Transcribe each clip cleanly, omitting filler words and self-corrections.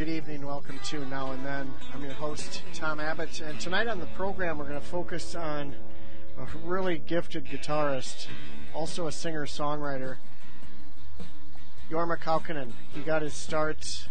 good evening. Welcome to Now and Then. I'm your host, Tom Abbott, and tonight on the program we're going to focus on a really gifted guitarist, also a singer-songwriter, Jorma Kaukonen. He got his start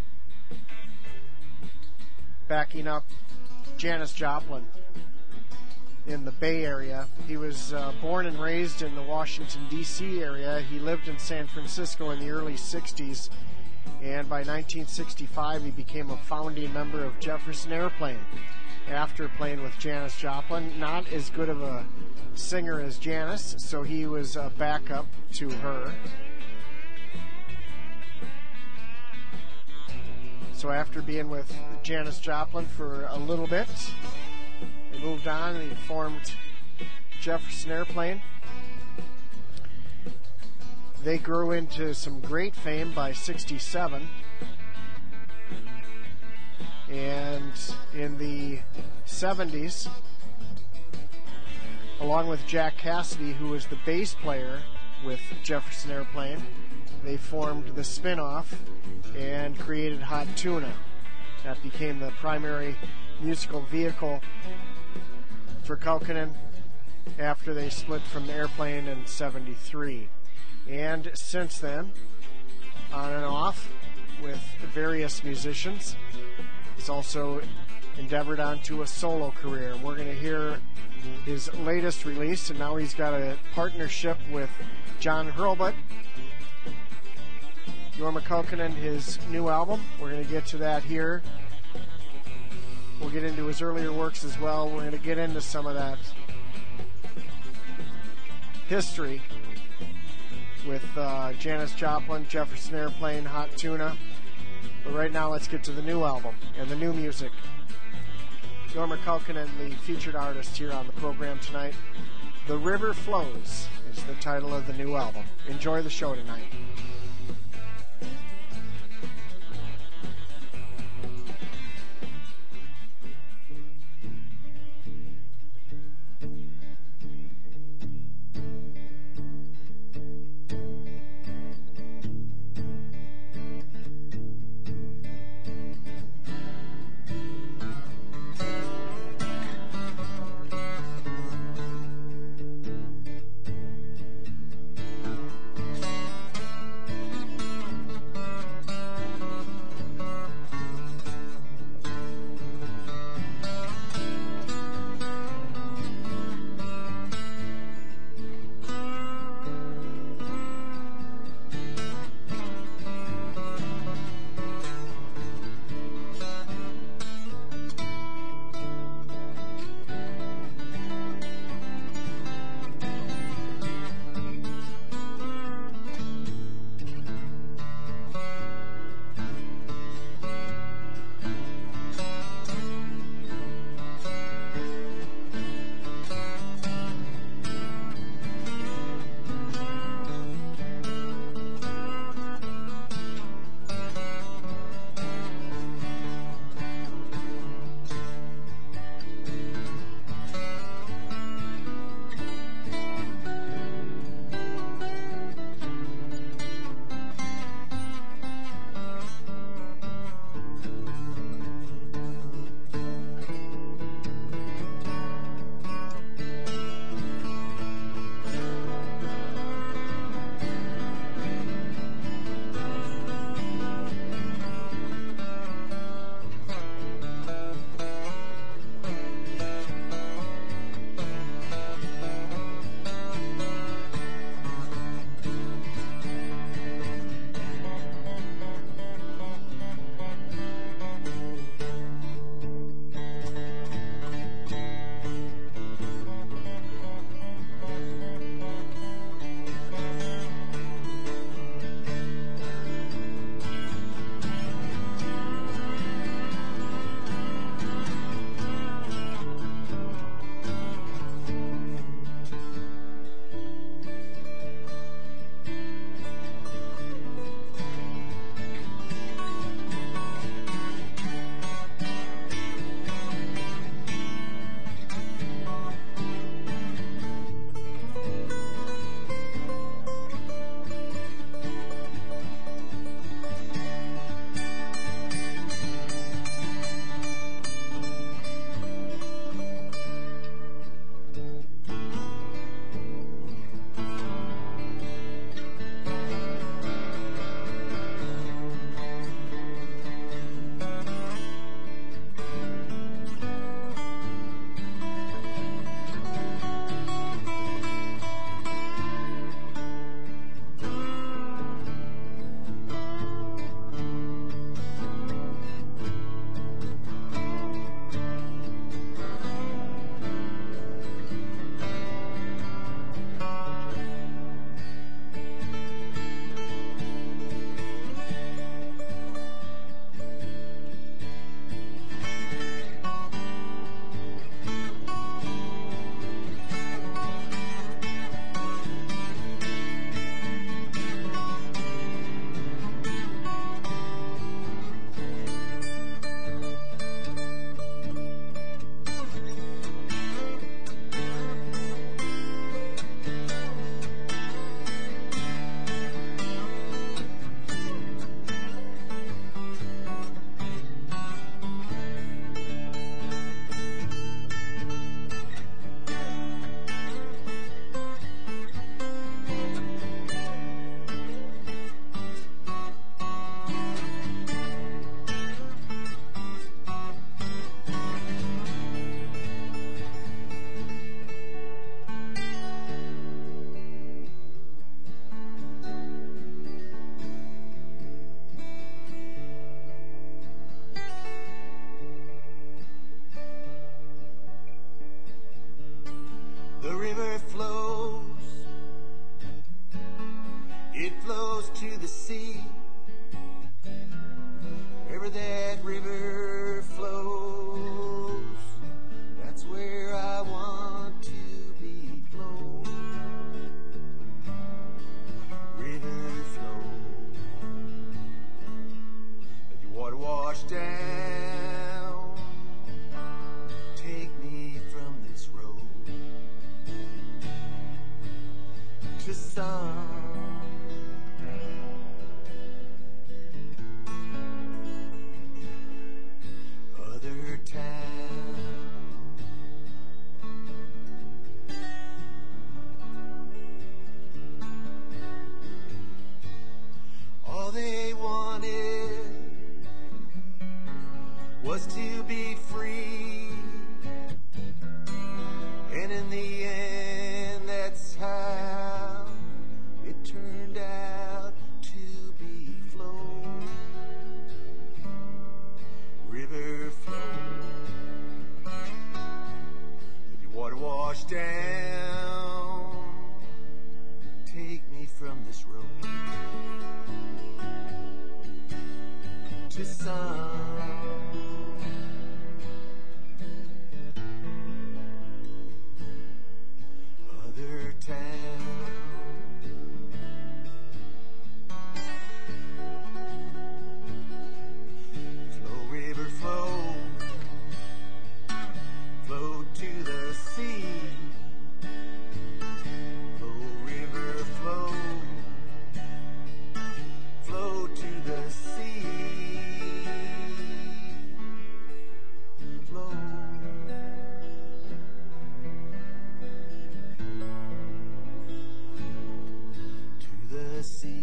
backing up Janis Joplin in the Bay Area. He was born and raised in the Washington, D.C. area. He lived in San Francisco in the early 60s. And by 1965, he became a founding member of Jefferson Airplane. After playing with Janis Joplin, not as good of a singer as Janis, so he was a backup to her. So after being with Janis Joplin for a little bit, they moved on and he formed Jefferson Airplane. They grew into some great fame by 67. And in the 70s, along with Jack Cassidy, who was the bass player with Jefferson Airplane, they formed the spin-off and created Hot Tuna. That became the primary musical vehicle for Kaukonen after they split from the Airplane in 73. And since then, on and off with various musicians, he's also endeavored onto a solo career. We're going to hear his latest release, and now he's got a partnership with John Hurlbut. Jorma Kaukonen, his new album. We're going to get to that here. We'll get into his earlier works as well. We're going to get into some of that history with Janis Joplin, Jefferson Airplane, Hot Tuna. But right now, let's get to the new album and the new music. Jorma Kaukonen, the featured artist here on the program tonight. The River Flows is the title of the new album. Enjoy the show tonight. sea. Wherever that river flows, that's where I want to be flown. River flow, let your water wash down. Take me from this road to some other town. All they wanted was to be free, and in the end that's how it turned out to be. Flow, river flow, let your water wash down. Take me from this road to some other town. Flow, river, flow, flow to the sea. Flow, river, flow, flow to the sea. Flow. To the sea.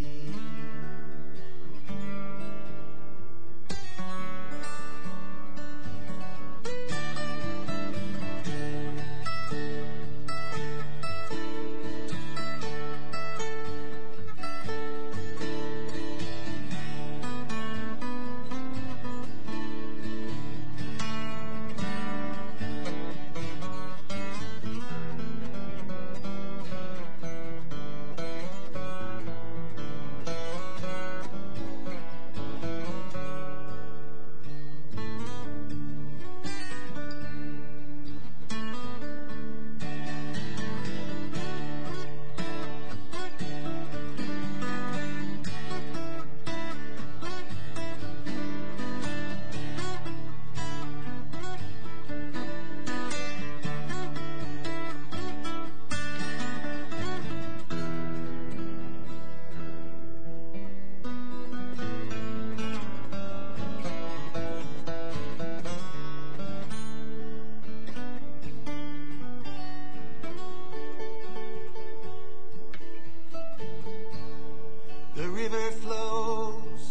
The river flows,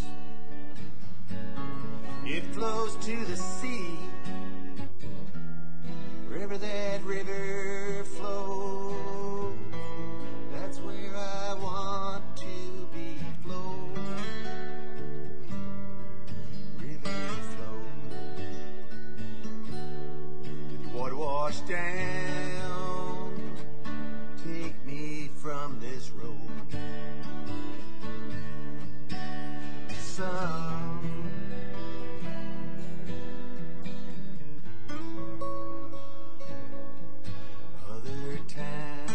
it flows to the sea. Wherever that river flows, that's where I want to be flown. River flow, let your water wash down. Take me from this road. Some other town.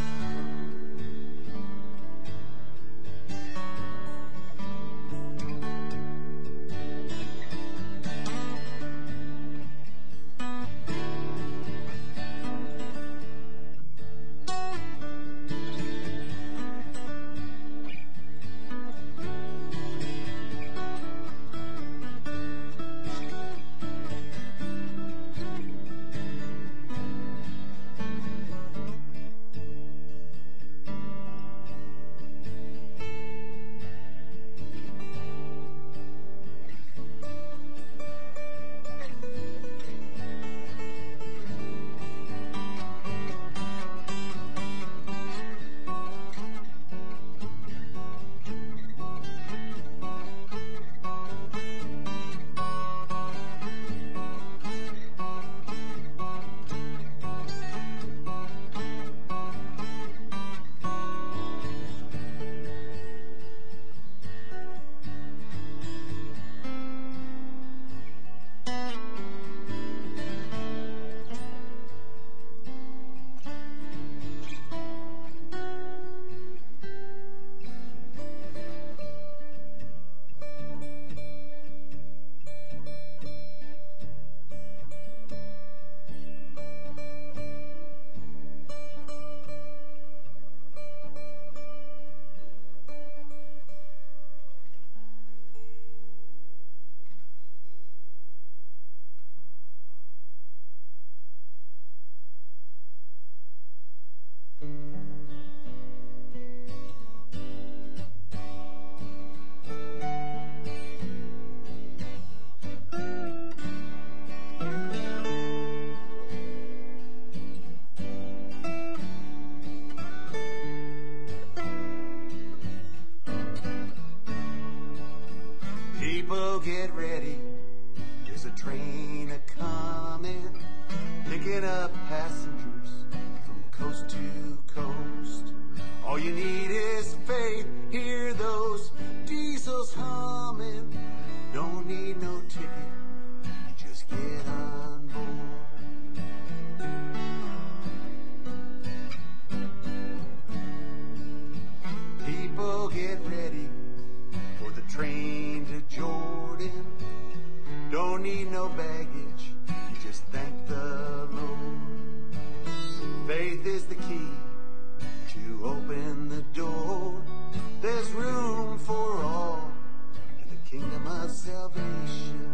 People get ready, there's a train a-coming, picking up passengers from coast to coast. All you need is faith, hear those diesels humming. Don't need no ticket, you just get on board. People get ready for the train to Jordan. Don't need no baggage, you just thank the Lord. Faith is the key to open the door. There's room for all in the kingdom of salvation.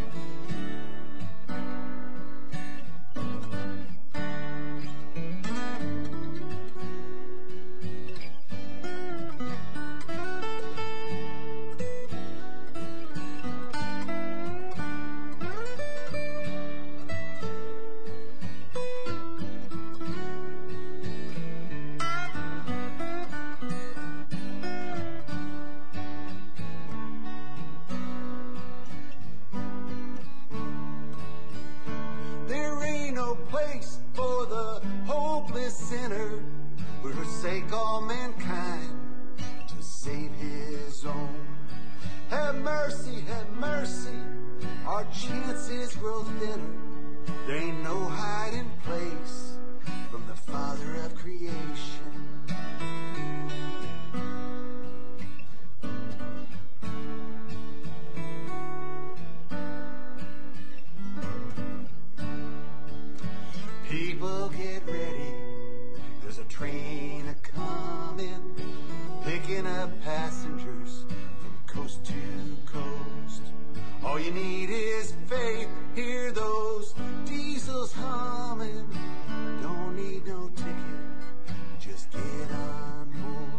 Sinner would forsake all mankind to save his own. Have mercy, our chances grow thinner. There ain't no hiding place from the Father of creation. People get ready, there's a train a-coming, picking up passengers from coast to coast. All you need is faith, hear those diesels humming. Don't need no ticket, just get on board.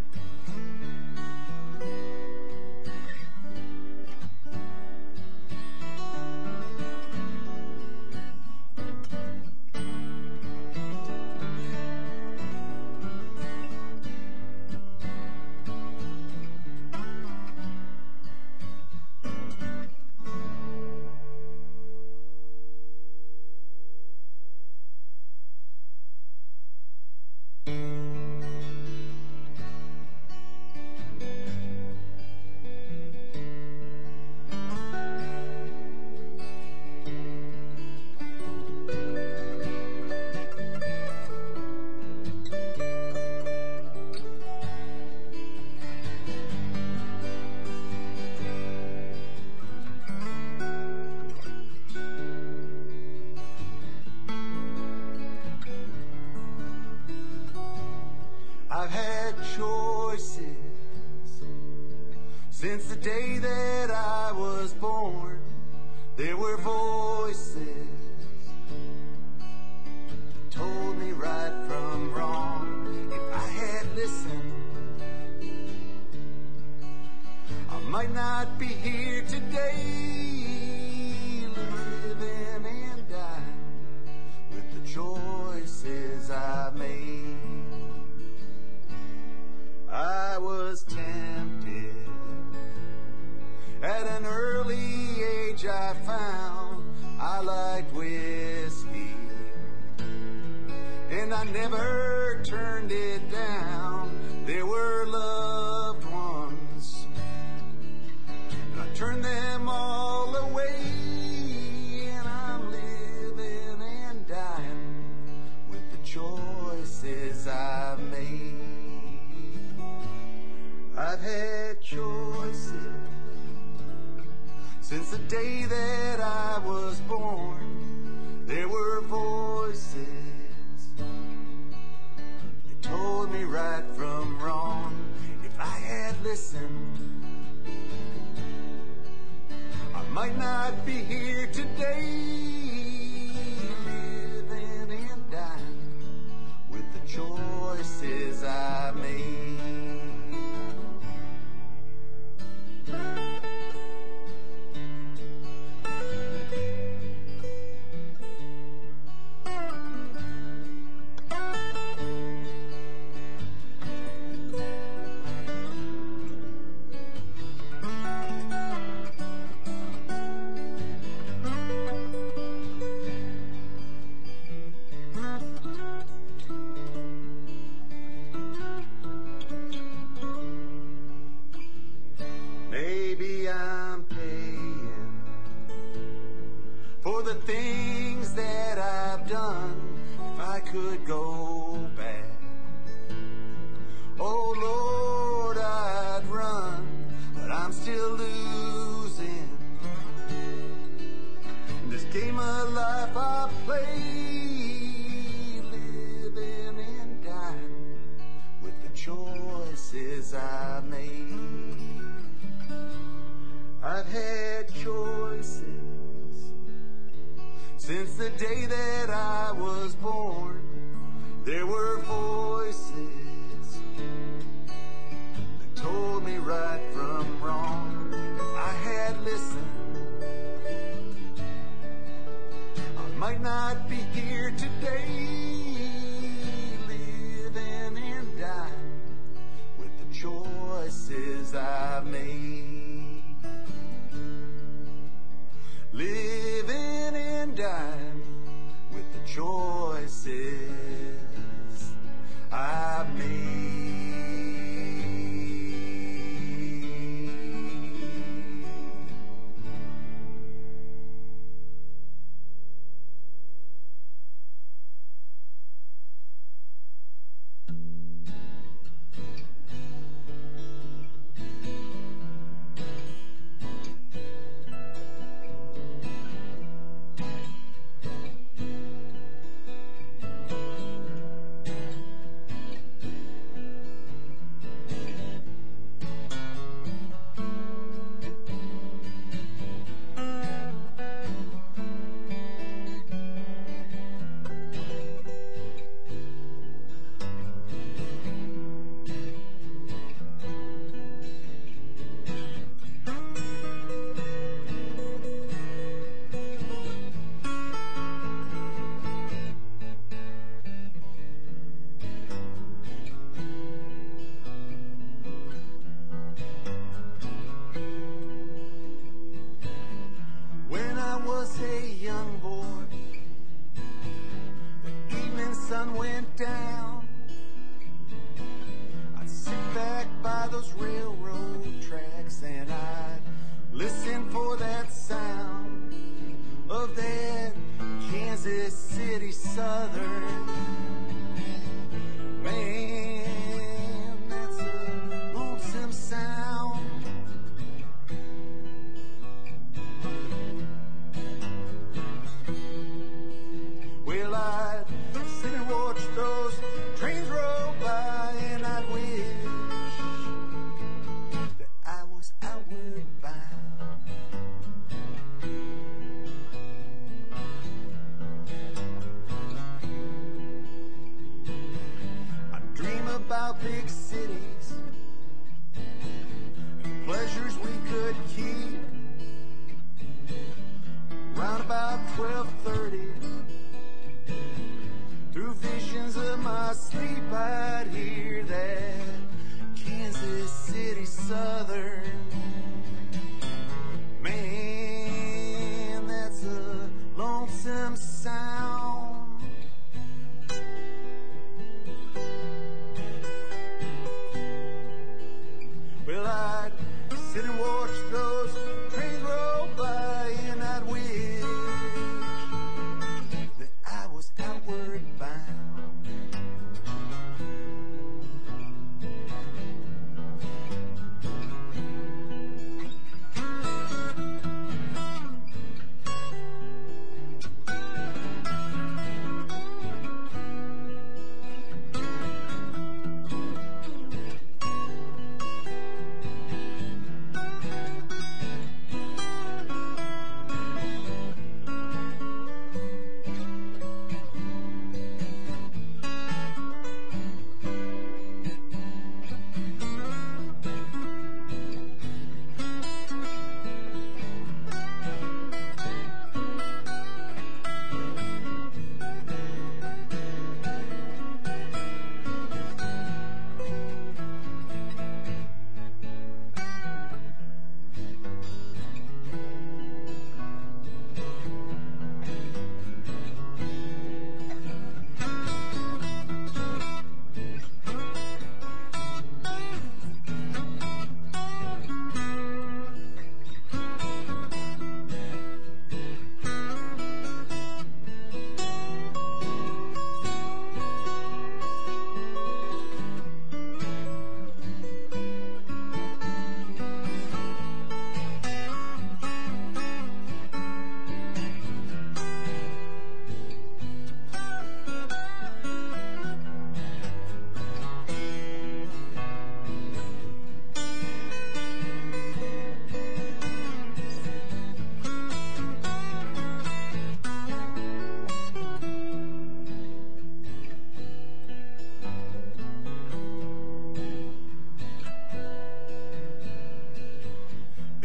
I've had choices since the day that I was born. There were voices that told me right from wrong. If I had listened, I might not be here today, living and dying with the choices I made. I was tempted at an early age. I found I liked whiskey, and I never turned it down. There were loved ones, and I turned them all away, and I'm living and dying with the choices I've made. I've had choices since the day that I was born. There were voices that told me right from wrong. If I had listened, I might not be here today, living and dying with the choices I made. the things that I've done, if I could go back. Oh Lord, I'd run, but I'm still losing. In this game of life I play, living and dying with the choices I made. I've had choices since the day that I was born. There were voices that told me right from wrong. I had listened, I might not be here today, living and dying with the choices I made. Living and dying with the choices I've made. Big cities and pleasures we could keep. Round about 12:30, through visions of my sleep, I'd hear that Kansas City Southern. Man, that's a lonesome sound. I'd sit and watch those trains roll by, and I'd wish that I was outward bound.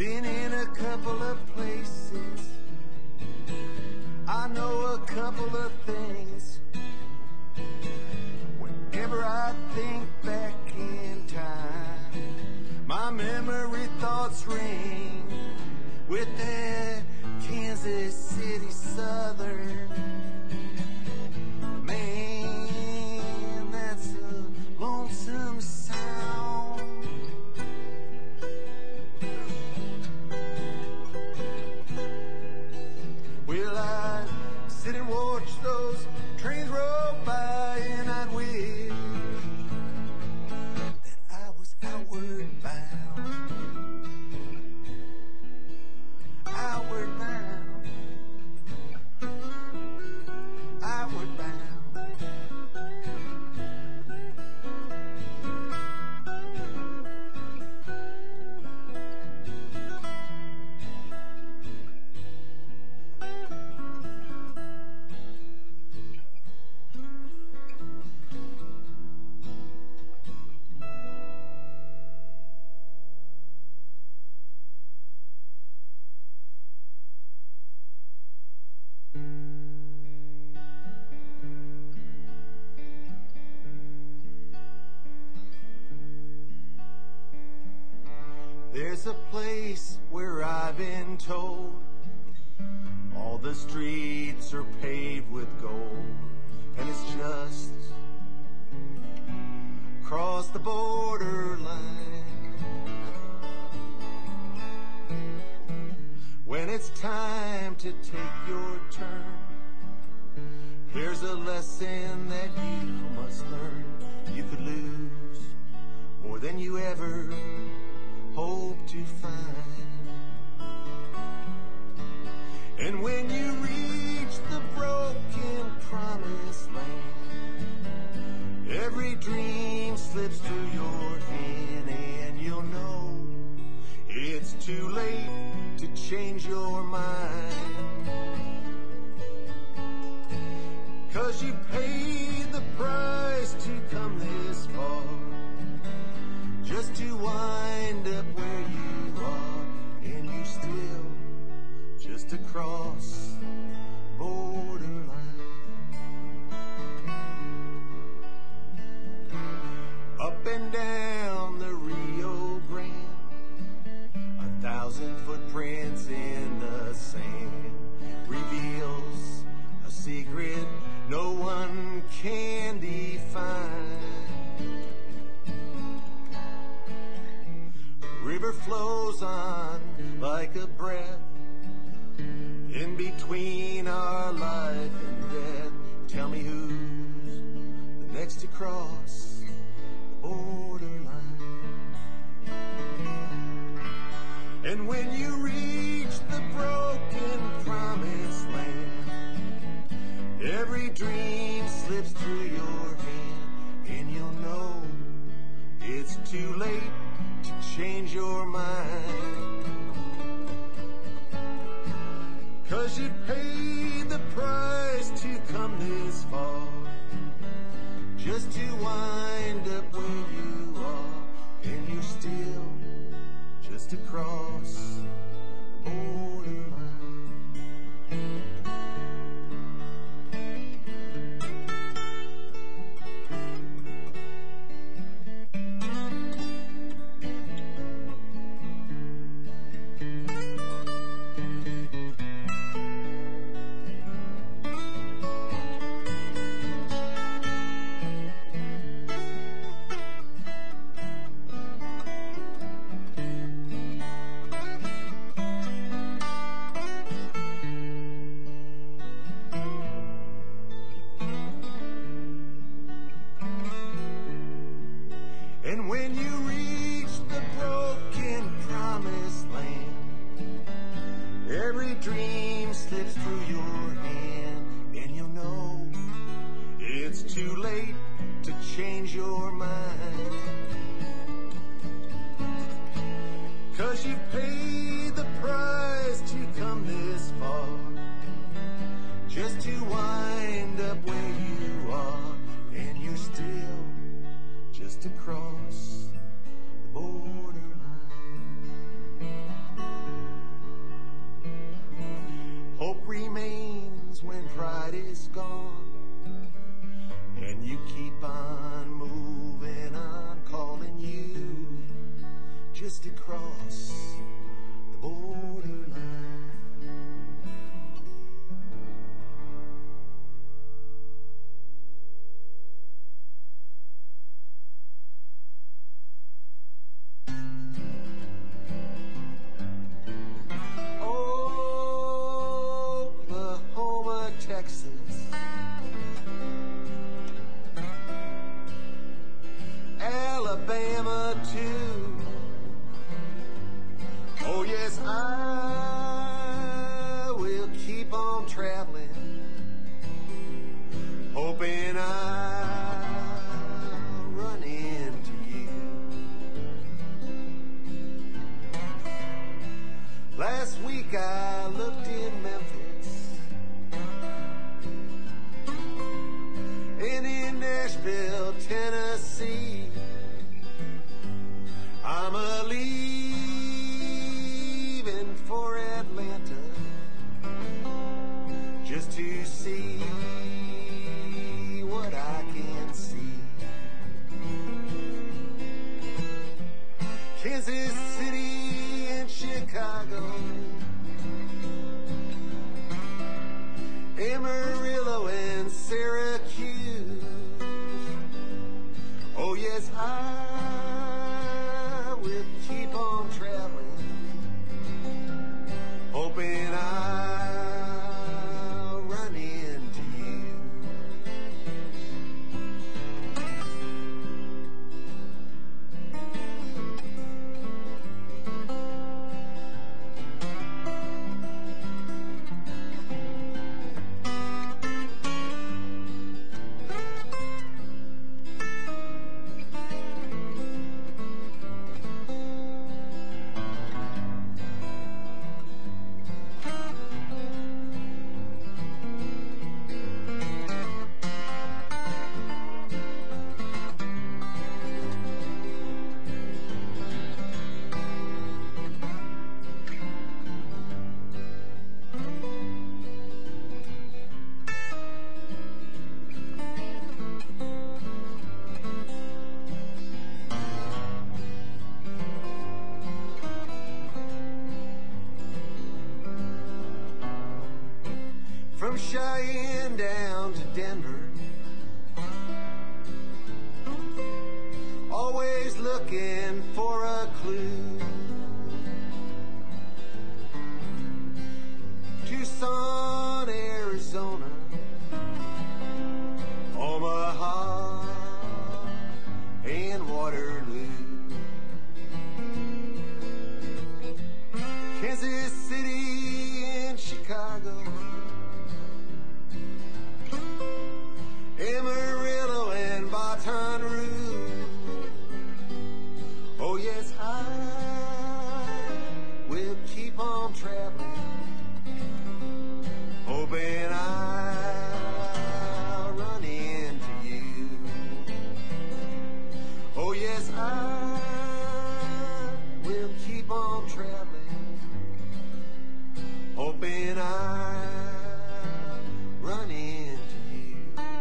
been in a couple of places. I know a couple of things. Whenever I think back in time, my memory thoughts ring with that Kansas City Southern. Man, that's a lonesome sound. Well, I'd sit and watch those trains roll by, and I'd wish that I was outward bound. Outward bound. Outward bound. There's a place where I've been told all the streets are paved with gold, and it's just across the borderline. When it's time to take your turn, here's a lesson that you must learn. You could lose more than you ever hope to find. And when you reach the broken promised land, every dream slips through your hand, and you'll know it's too late to change your mind. 'Cause you paid the price to come this far, just to wind up where you are, and you still just across the borderline. Up and down the Rio Grande, 1,000 footprints in the sand reveals a secret no one can define. River flows on like a breath in between our life and death. Tell me who's the next to cross the borderline. And when you reach the broken promised land, every dream slips through your hand, and you'll know it's too late to change your mind. 'Cause you paid the price to come this far, just to wind up where you are, and you're still just across the borderline. And when you reach the broken promised land, every dream slips through your hand, and you'll know it's too late to change your mind. 'Cause you paid the price to come this far, just to wind up where you are, and you're still just across the borderline. gone, and you keep on moving on, calling you just across the borderline. Oklahoma, Texas, Alabama too. Oh yes, I will keep on traveling, hoping I'll run into you. Last week I looked in Memphis and in Nashville, Tennessee. I'm a-leaving for Atlanta just to see what I can see. Kansas City and Chicago, Amarillo and Syracuse. Oh yes, I will keep on traveling, hoping I'll run into you. From Cheyenne down to Denver, always looking for a clue. Tucson, Arizona, Omaha, and Waterloo. Kansas City and Chicago, Amarillo and Baton Rouge. Oh yes, I will keep on traveling, hoping I'll run into you. Oh yes, I will keep on traveling, hoping I'll run into you.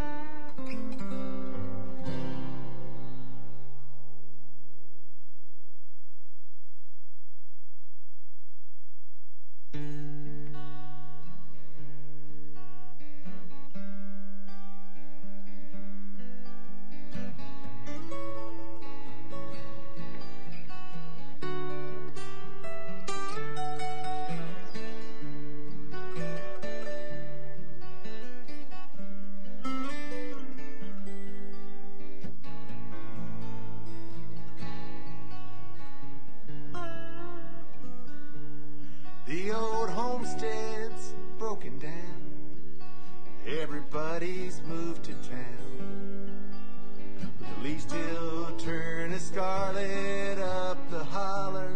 The old homestead's broken down, everybody's moved to town, but the leaves still turn a scarlet up the holler.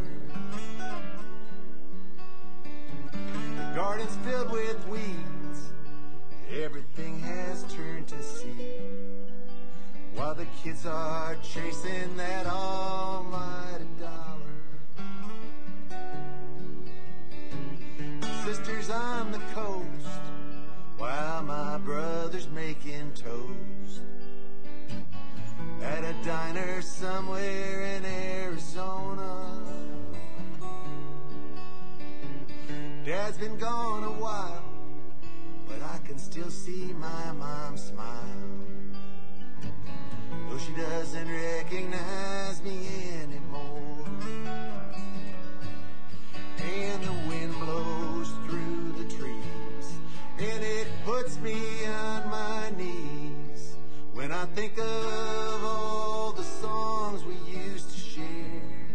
The garden's filled with weeds, everything has turned to seed, while the kids are chasing that almighty dollar. Sisters on the coast, while my brother grandmother's making toast at a diner somewhere in Arizona. Dad's been gone a while, but I can still see my mom smile, though she doesn't recognize me anymore. And the wind blows through the trees, and it puts me on my knees when I think of all the songs we used to share.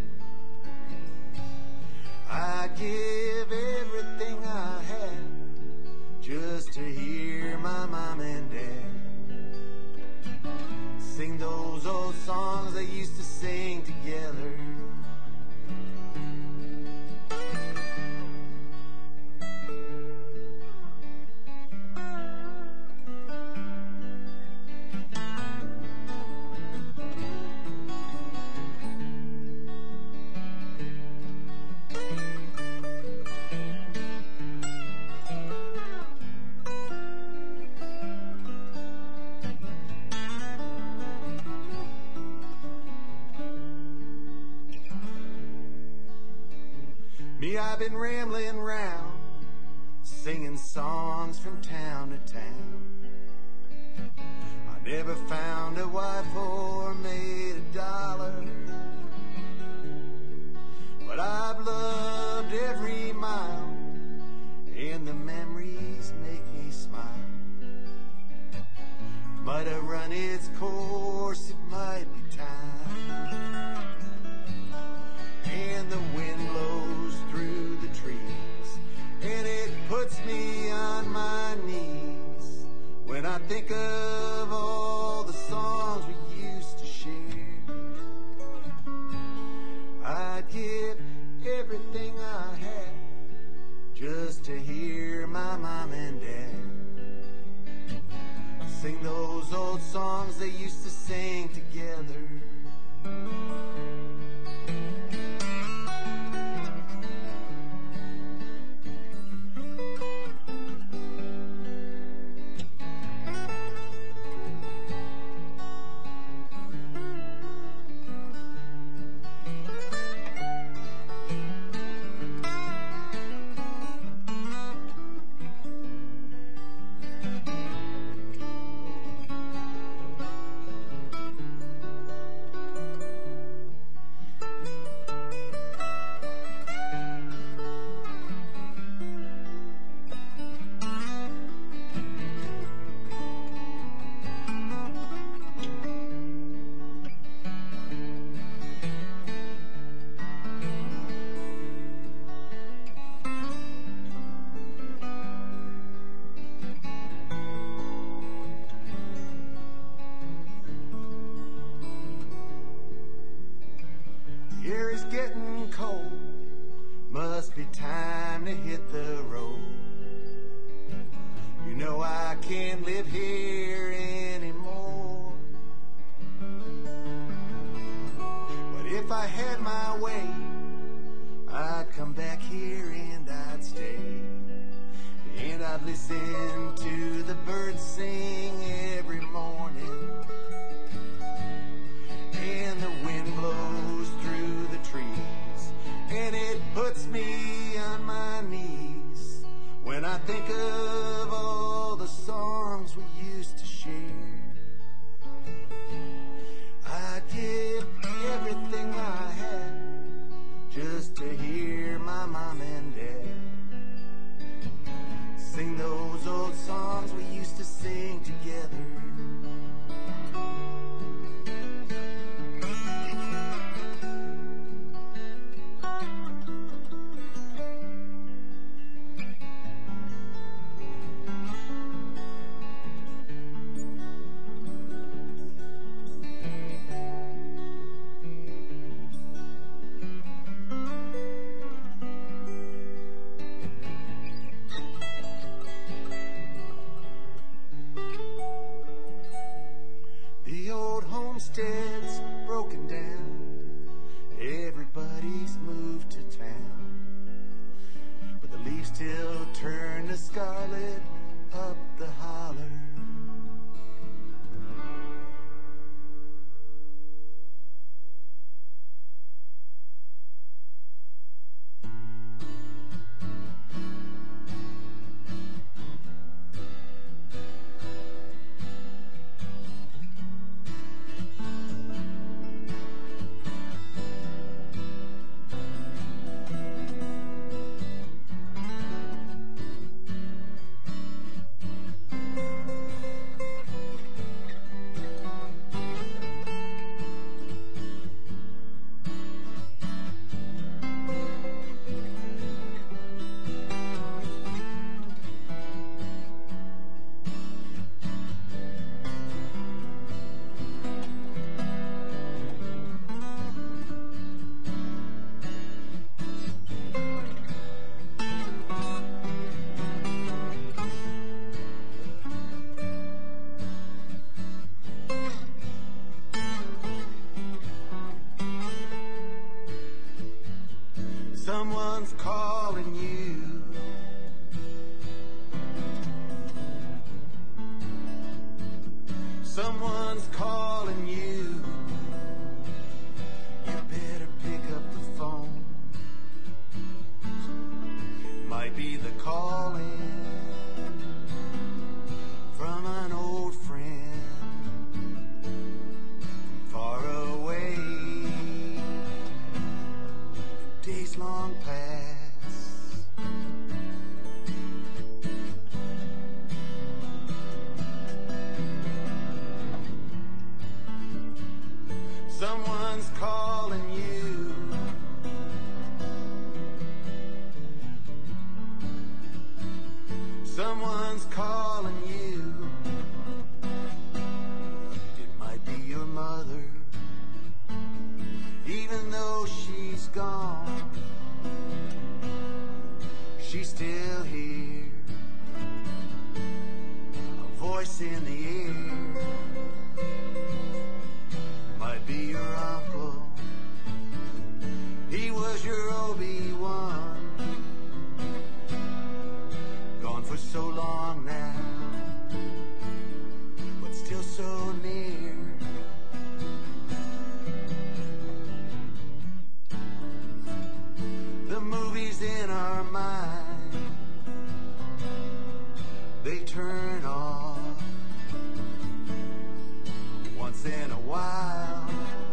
I'd give everything I have just to hear my mom and dad sing those old songs they used to sing together. Me, I've been rambling round, singing songs from town to town. I never found a wife or made a dollar, but I've loved every mile, and the memories make me smile. Might have run its course, it might be time, and the wind blows through the trees, and it puts me on my knees when I think of all the songs we used to share. I'd give everything I had just to hear my mom and dad sing those old songs they used to sing together. Air is getting cold, must be time to hit the road. You know I can't live here anymore, but if I had my way, I'd come back here and I'd stay, and I'd listen to the birds sing every morning, and the wind blows through the trees, and it puts me on my knees when I think of all the songs we used to share. I'd give everything I had just to hear my mom and dad sing those old songs we used to sing together. Homestead's broken down, everybody's moved to town, but the leaves still turn to scarlet up the holler. Someone's calling you. Someone's calling you. You better pick up the phone. Might be the calling from an old friend far away, days long past. Someone's calling you. Someone's calling you. It might be your mother, even though she's gone. She's still here, a voice in the air. Might be your uncle, he was your Obi-Wan. Gone for so long now, but still so near. The movies in our mind, they turn off once in a while.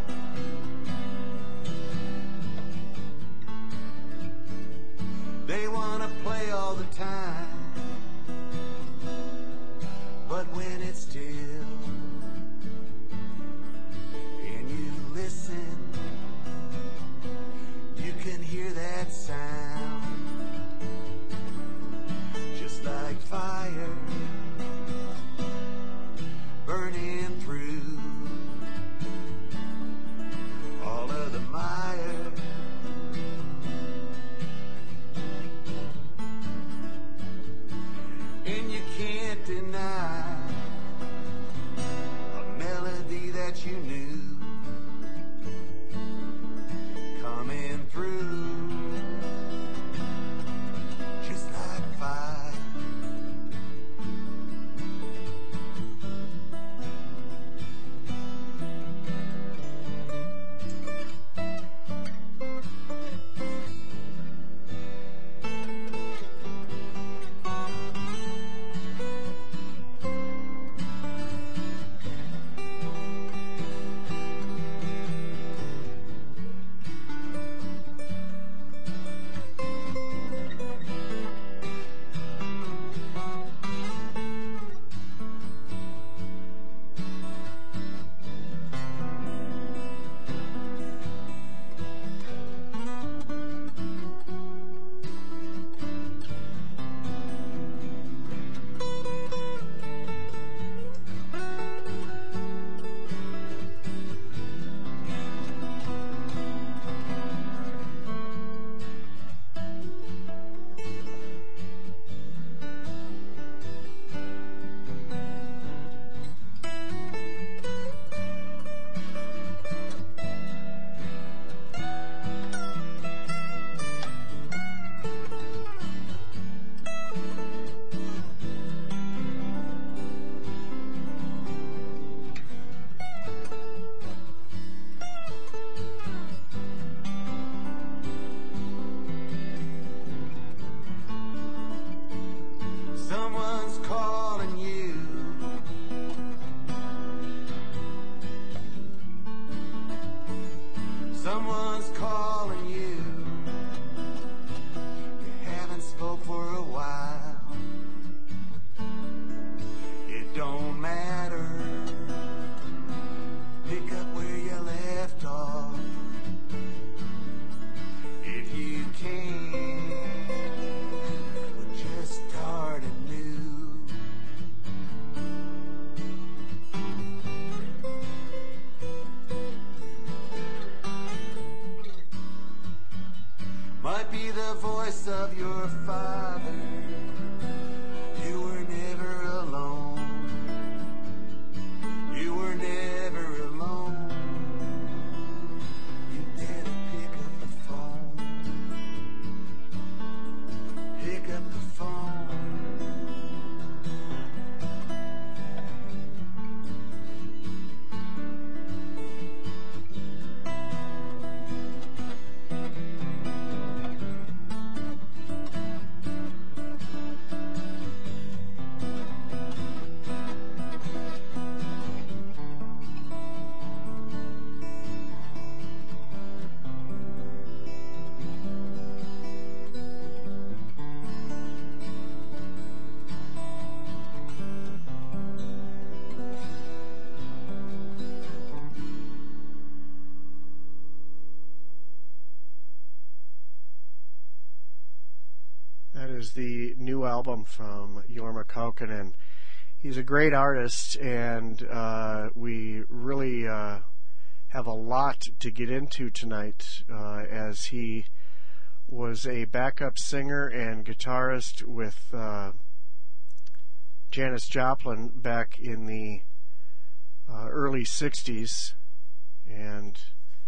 They want to play all the time, but when it's still and you listen, you can hear that sound, just like fire burning through all of the mire. And you can't deny a melody that you knew coming through, just like fire. Someone's calling you. Someone's calling you. You haven't spoke for a while. It don't matter. Pick up where you left off. If you can, we'll just start anew. Might be the voice of your father. You were never alone. You were never alone. You better pick up the phone. is the new album from Jorma Kaukonen. He's a great artist, and we really have a lot to get into tonight, as he was a backup singer and guitarist with Janis Joplin back in the early 60s, and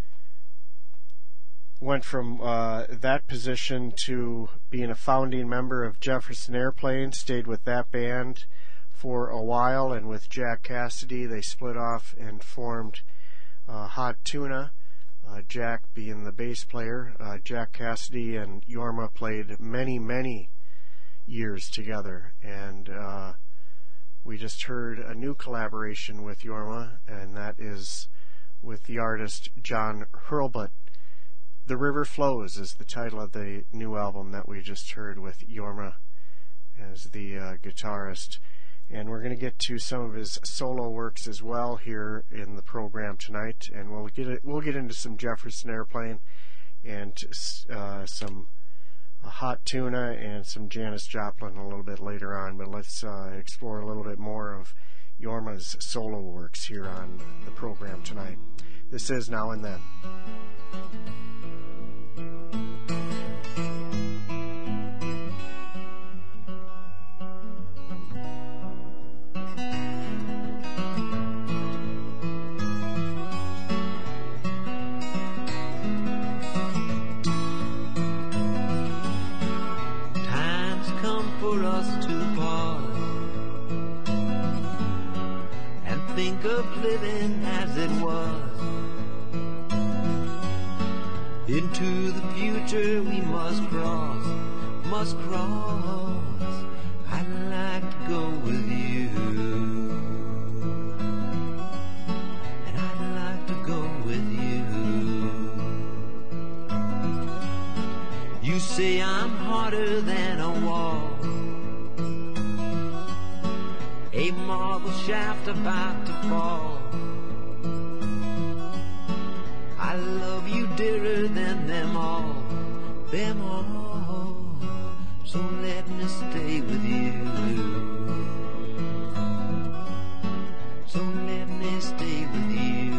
went from that position to being a founding member of Jefferson Airplane, stayed with that band for a while, and with Jack Cassidy they split off and formed Hot Tuna, Jack being the bass player. Jack Cassidy and Jorma played many years together, and we just heard a new collaboration with Jorma, and that is with the artist John Hurlbut. The River Flows is the title of the new album that we just heard, with Jorma as the guitarist. And we're going to get to some of his solo works as well here in the program tonight, and we'll get into some Jefferson Airplane and some Hot Tuna and some Janis Joplin a little bit later on. But let's explore a little bit more of Jorma's solo works here on the program tonight. This is Now and Then. For us to pause and think of living as it was. Into the future we must cross. I'd like to go with you, and I'd like to go with you. You say I'm harder than a wall, a marble shaft about to fall. I love you dearer than them all. So let me stay with you. So let me stay with you.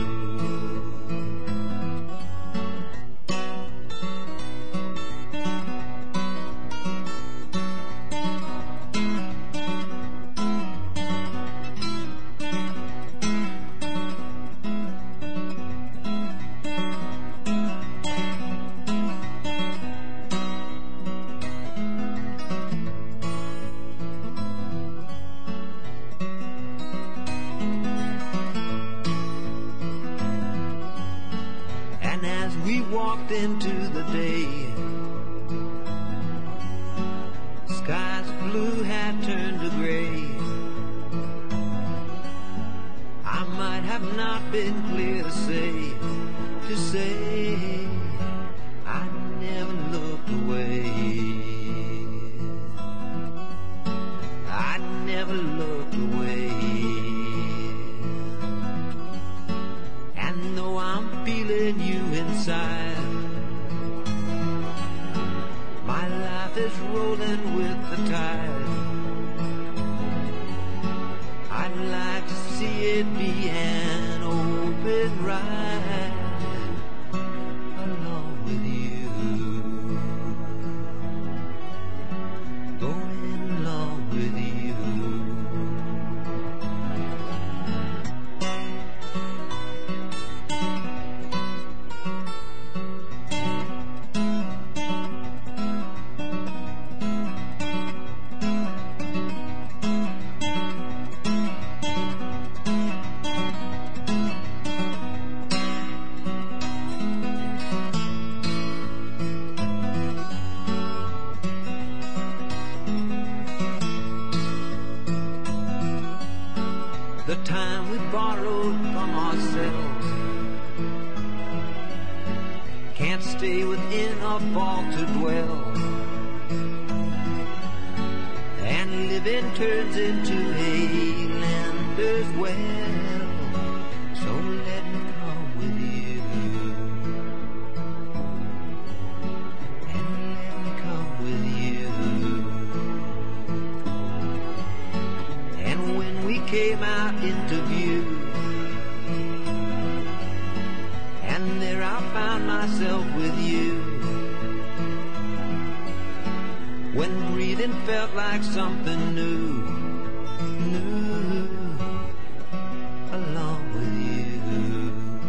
Into the day, skies blue had turned to gray. I might have not been clear to say I never looked away. I never looked away. And though I'm feeling you inside, my life is rolling with the tide. I'd like to see it be an open ride along with you, going along with you. The time we borrowed from ourselves can't stay within our vault to dwell, and living turns into a lender's well. So let me come with you, and let me come with you. when breathing felt like something new, new, along with you,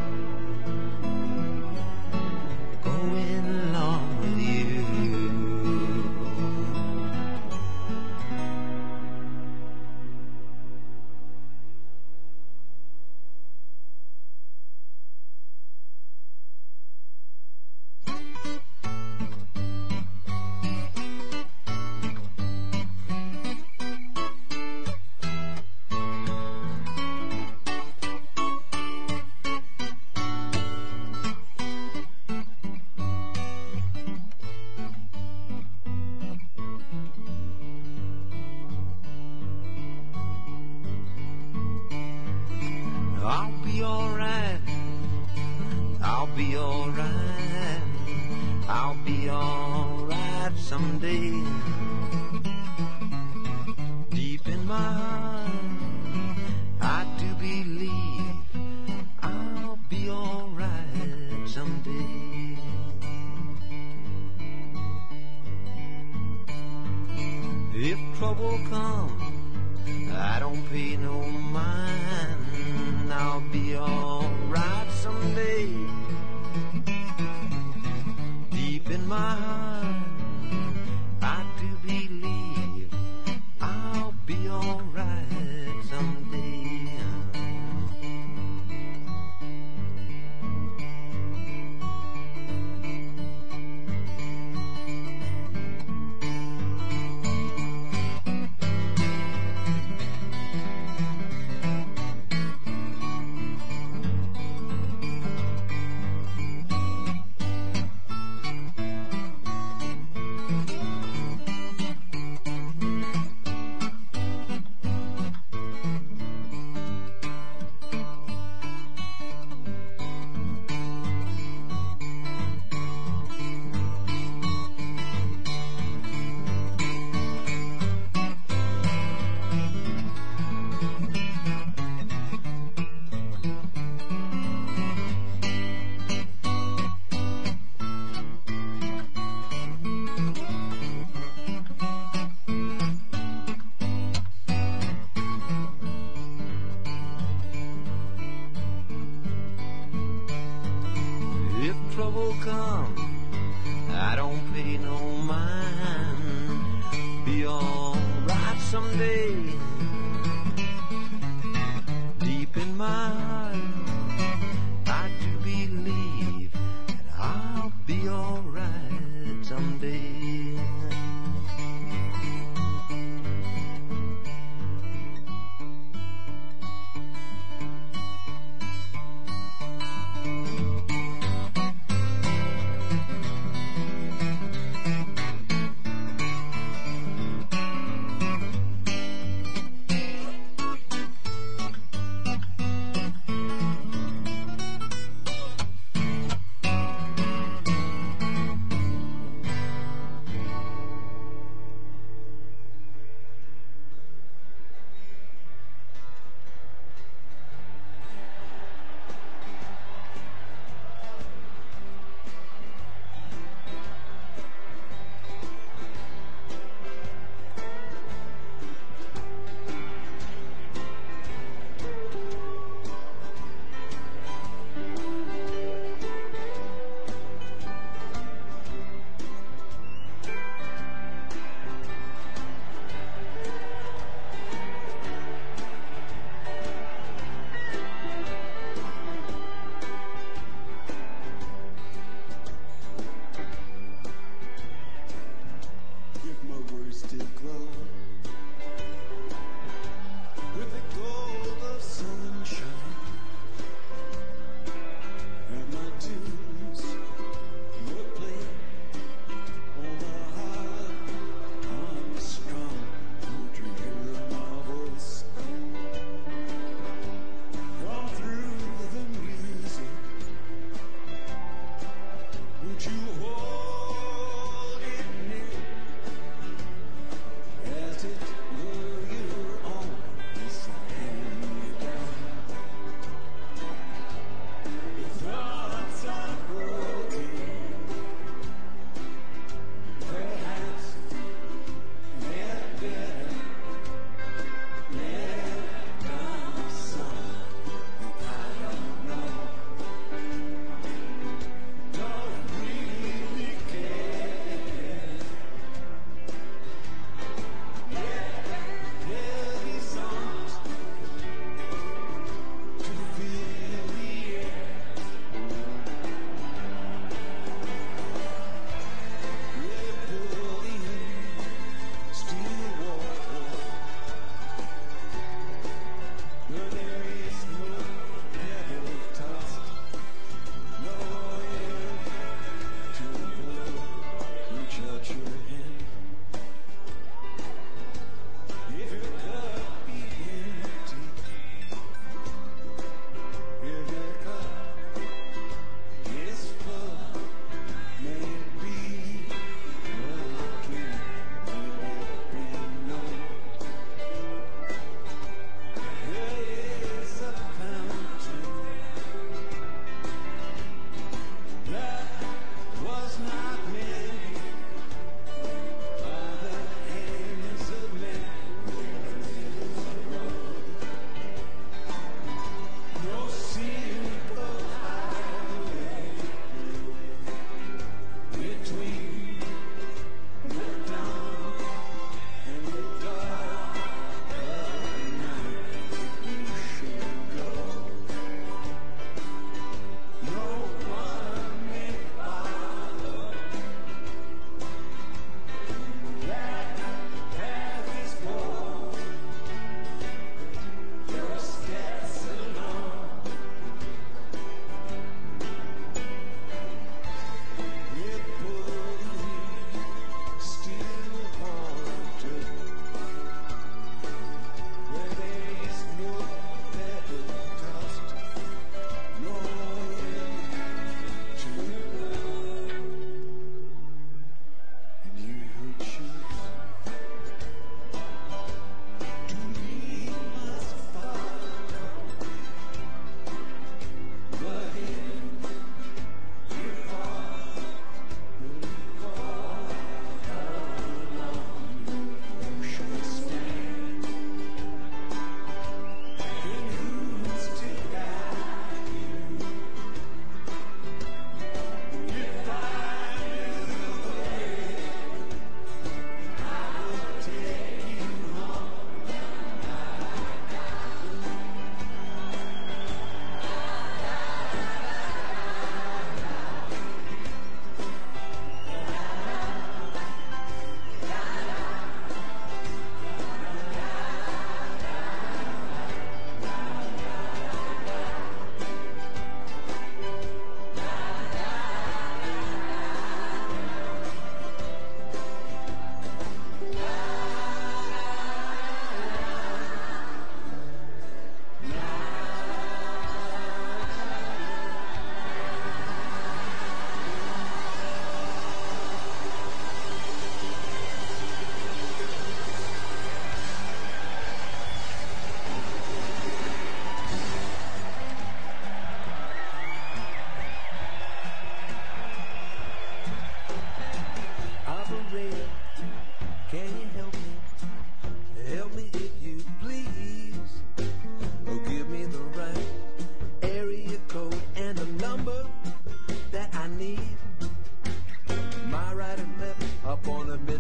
going along with you. I'll be alright, I'll be alright, I'll be alright someday. Deep in my heart, I do believe I'll be alright someday. If trouble comes, I don't pay no mind, I'll be alright someday. Deep in my heart, I do believe I'll be alright someday. If trouble comes, I don't pay no mind, be alright someday. Deep in my heart, I do believe that I'll be alright someday.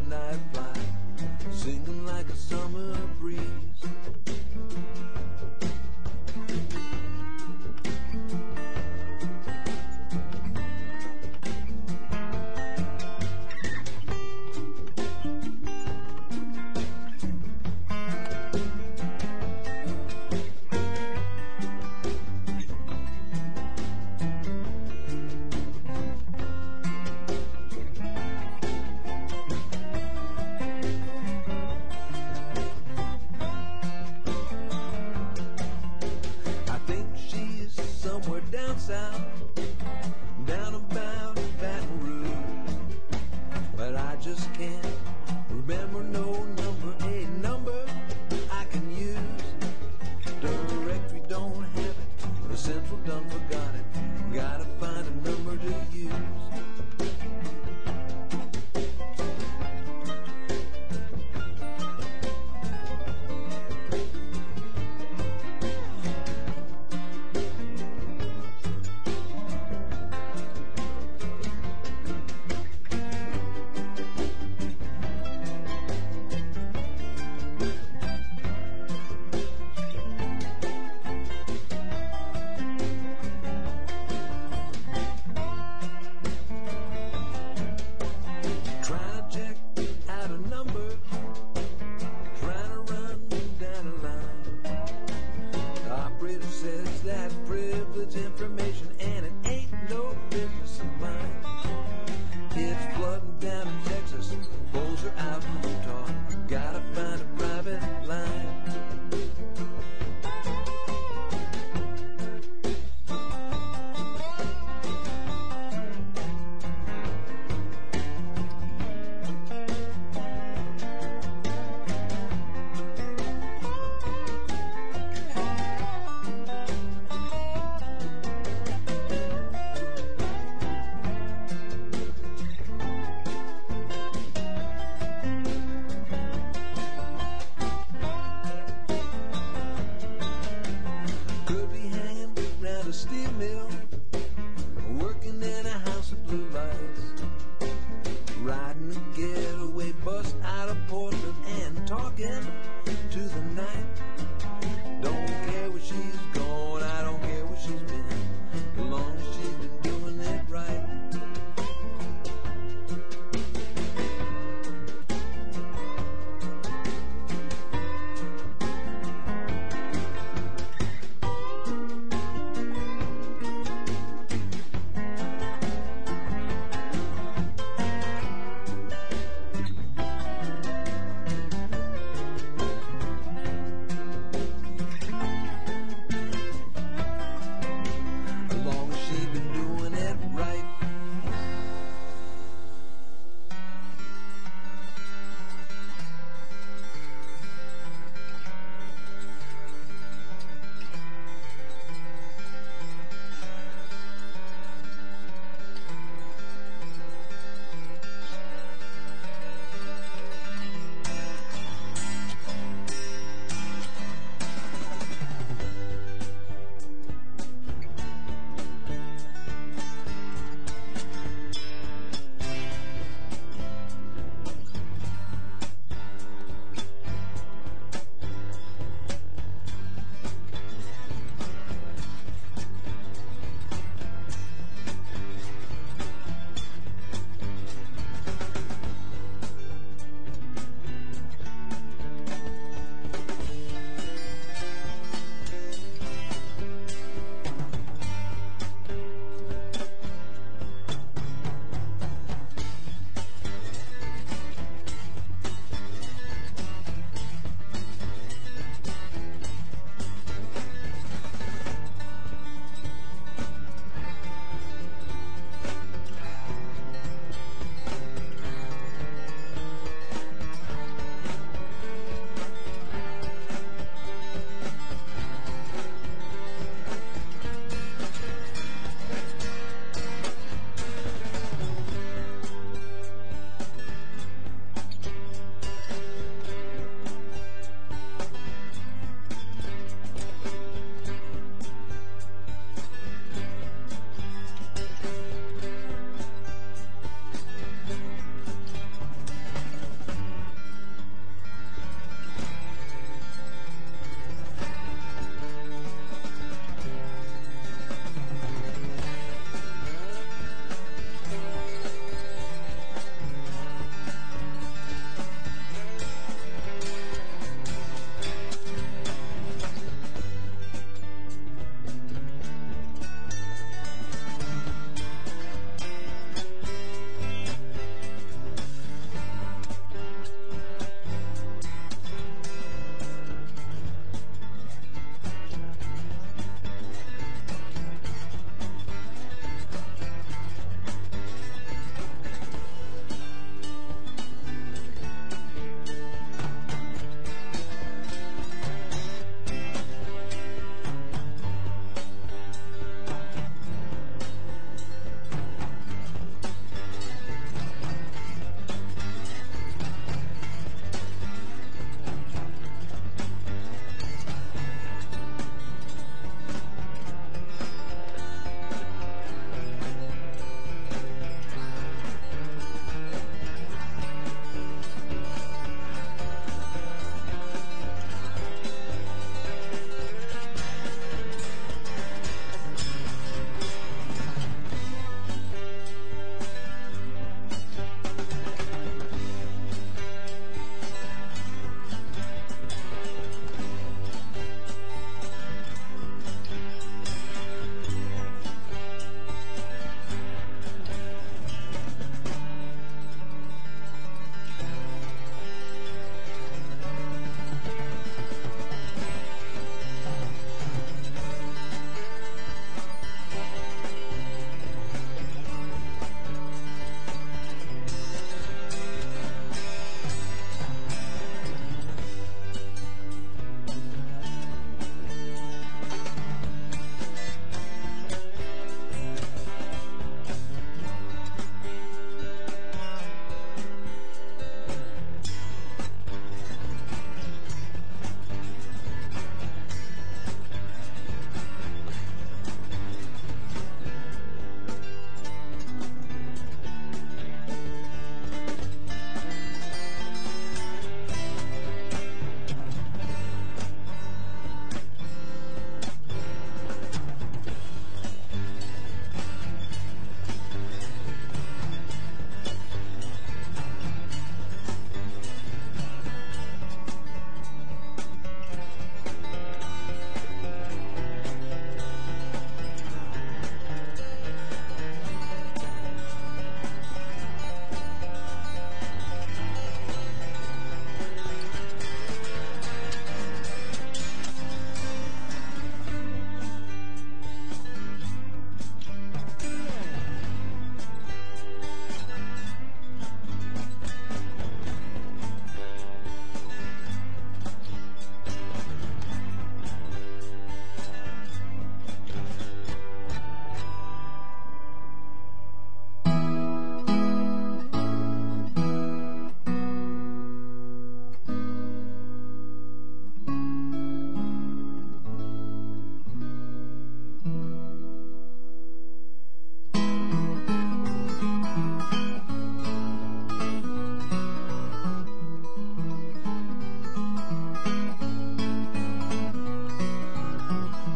midnight fly, singing like a summer breeze.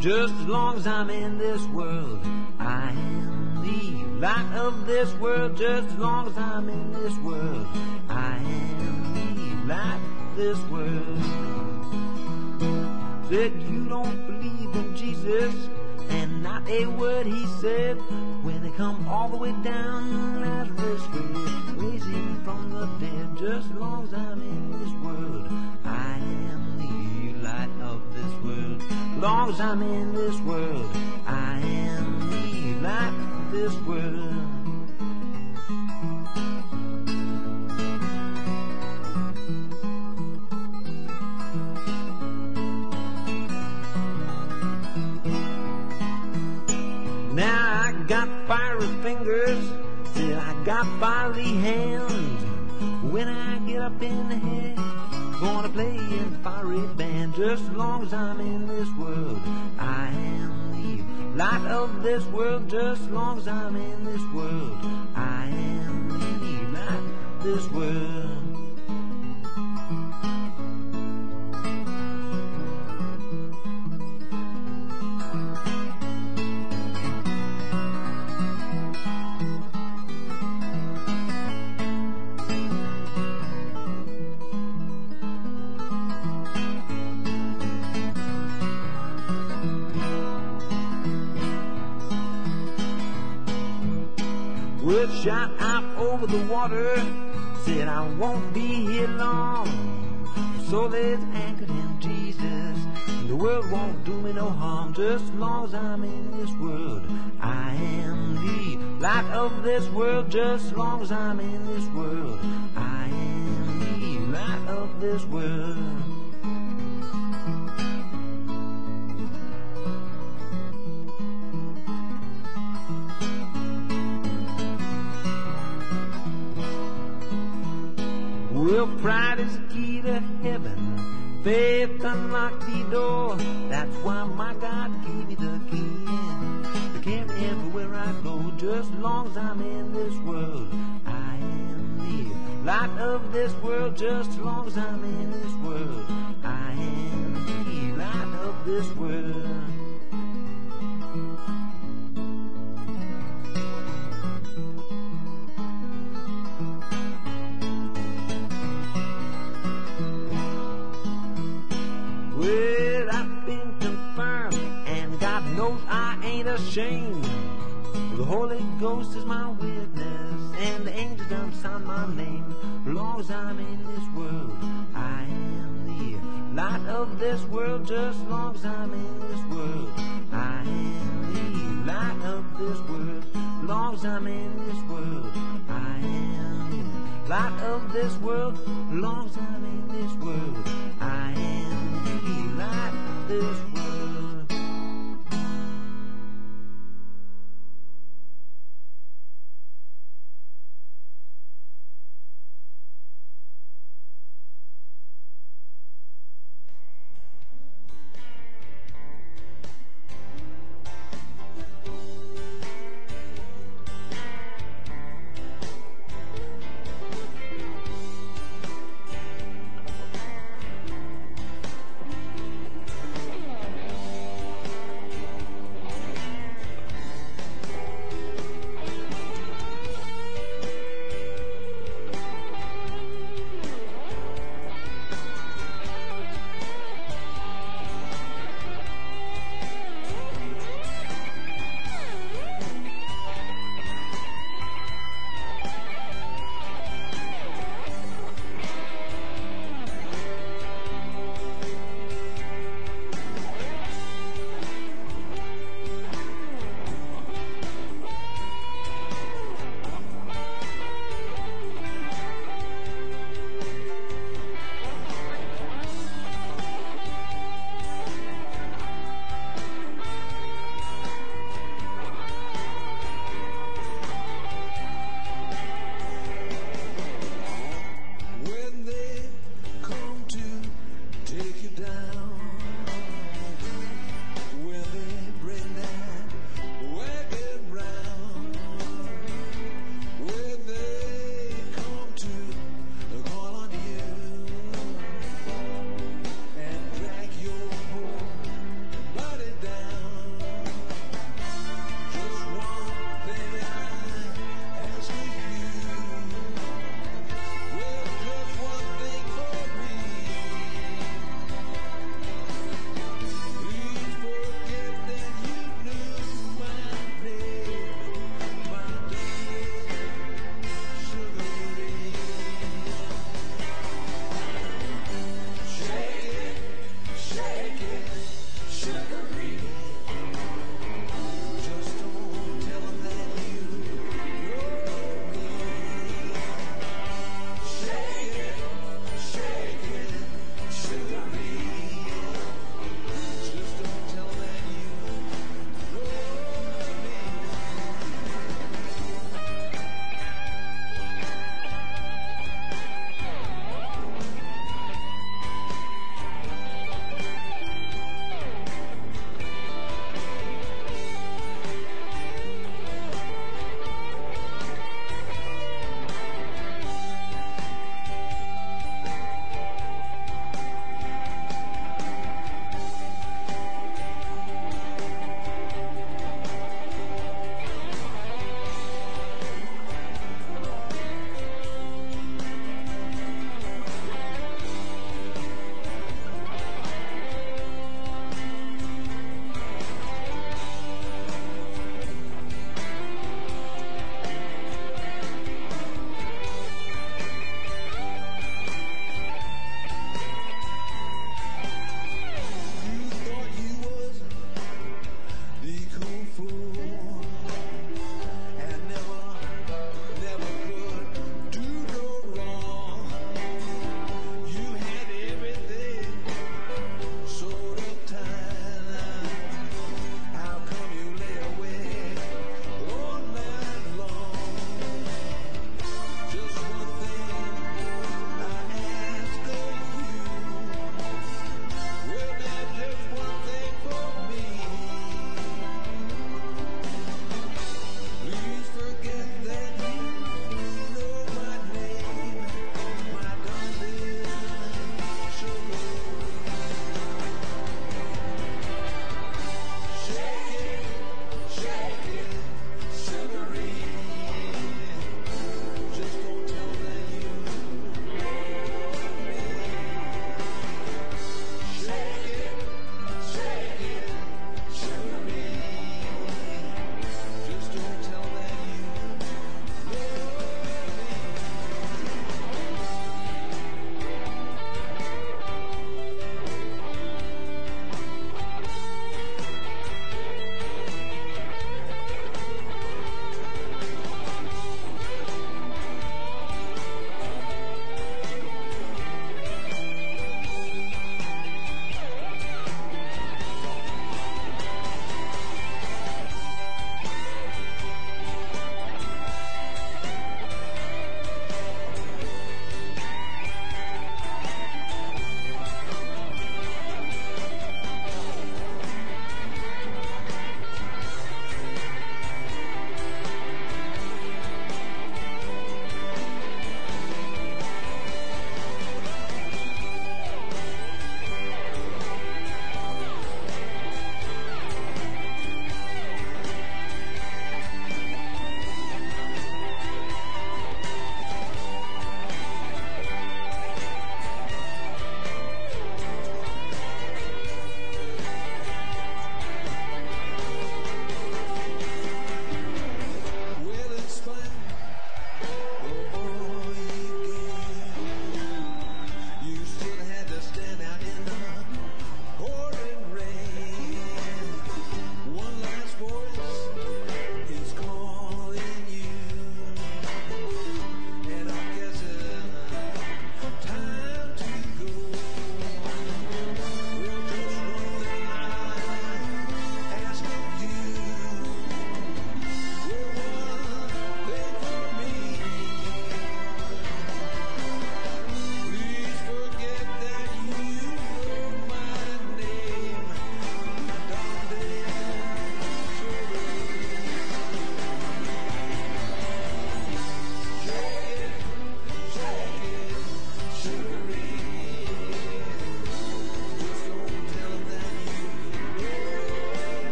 Just as long as I'm in this world, I am the light of this world. Just as long as I'm in this world, I am the light of this world. Said you don't believe in Jesus, and not a word he said. When they come all the way down Lazarus' grave, raise him from the dead. Just as long as I'm in this world, I am the light of this world. As long as I'm in this world, I am the light of this world. Now I got fiery fingers, till I got fiery hands. When I get up in the head, gonna play in the fiery band. Just as long as I'm in this world, I am the light of this world. Just as long as I'm in this world, I am the light of this world. Word shot out over the water, said I won't be here long. My soul is anchored in Jesus, and the world won't do me no harm. Just as long as I'm in this world, I am the light of this world. Just as long as I'm in this world, I am the light of this world. Well, pride is the key to heaven, faith unlocked the door. That's why my God gave me the key to carry everywhere I go. Just as long as I'm in this world, I am the light of this world. Just as long as I'm in this world, I am the light of this world. Well, I've been confirmed, and God knows I ain't ashamed. The Holy Ghost is my witness, and the angels done sign my name. As long as I'm in this world, I am the light of this world. Just as long as I'm in this world, I am the light of this world. As long as I'm in this world, I am the light of this world. As long as I'm in this world, I am the light of this world.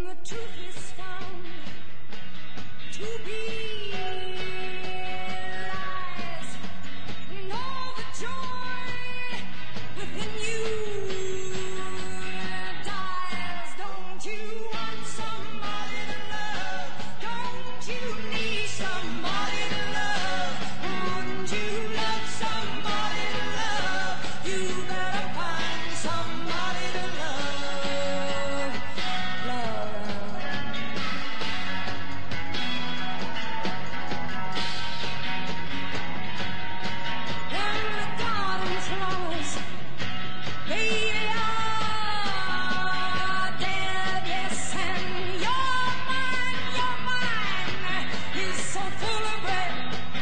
the truth is found to be lies, and all the joy within you dies. Don't you want somebody to love? Don't you need somebody to love? Wouldn't you love somebody to love? You better find somebody to love. Love. And the garden flowers, they are dead, yes, and your mind is so full of red.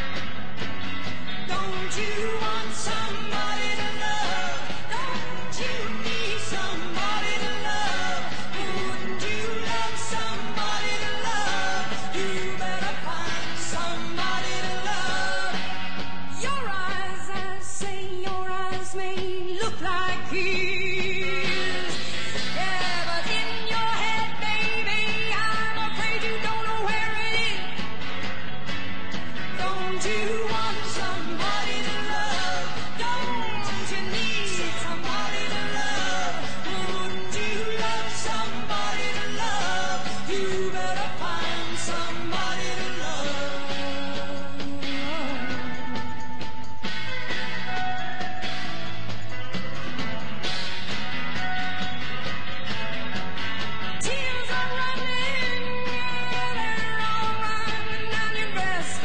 Don't you want somebody to love? Don't you need somebody to love? Wouldn't you love somebody to love? You better find somebody to love. Your eyes, I say your eyes may look like his. Yeah, but in your head, baby, I'm afraid you don't know where it is. Don't you want somebody to love? Don't you need somebody to love? Wouldn't you love somebody to love? You better find somebody to love. Tears are running, they're all running down your breast.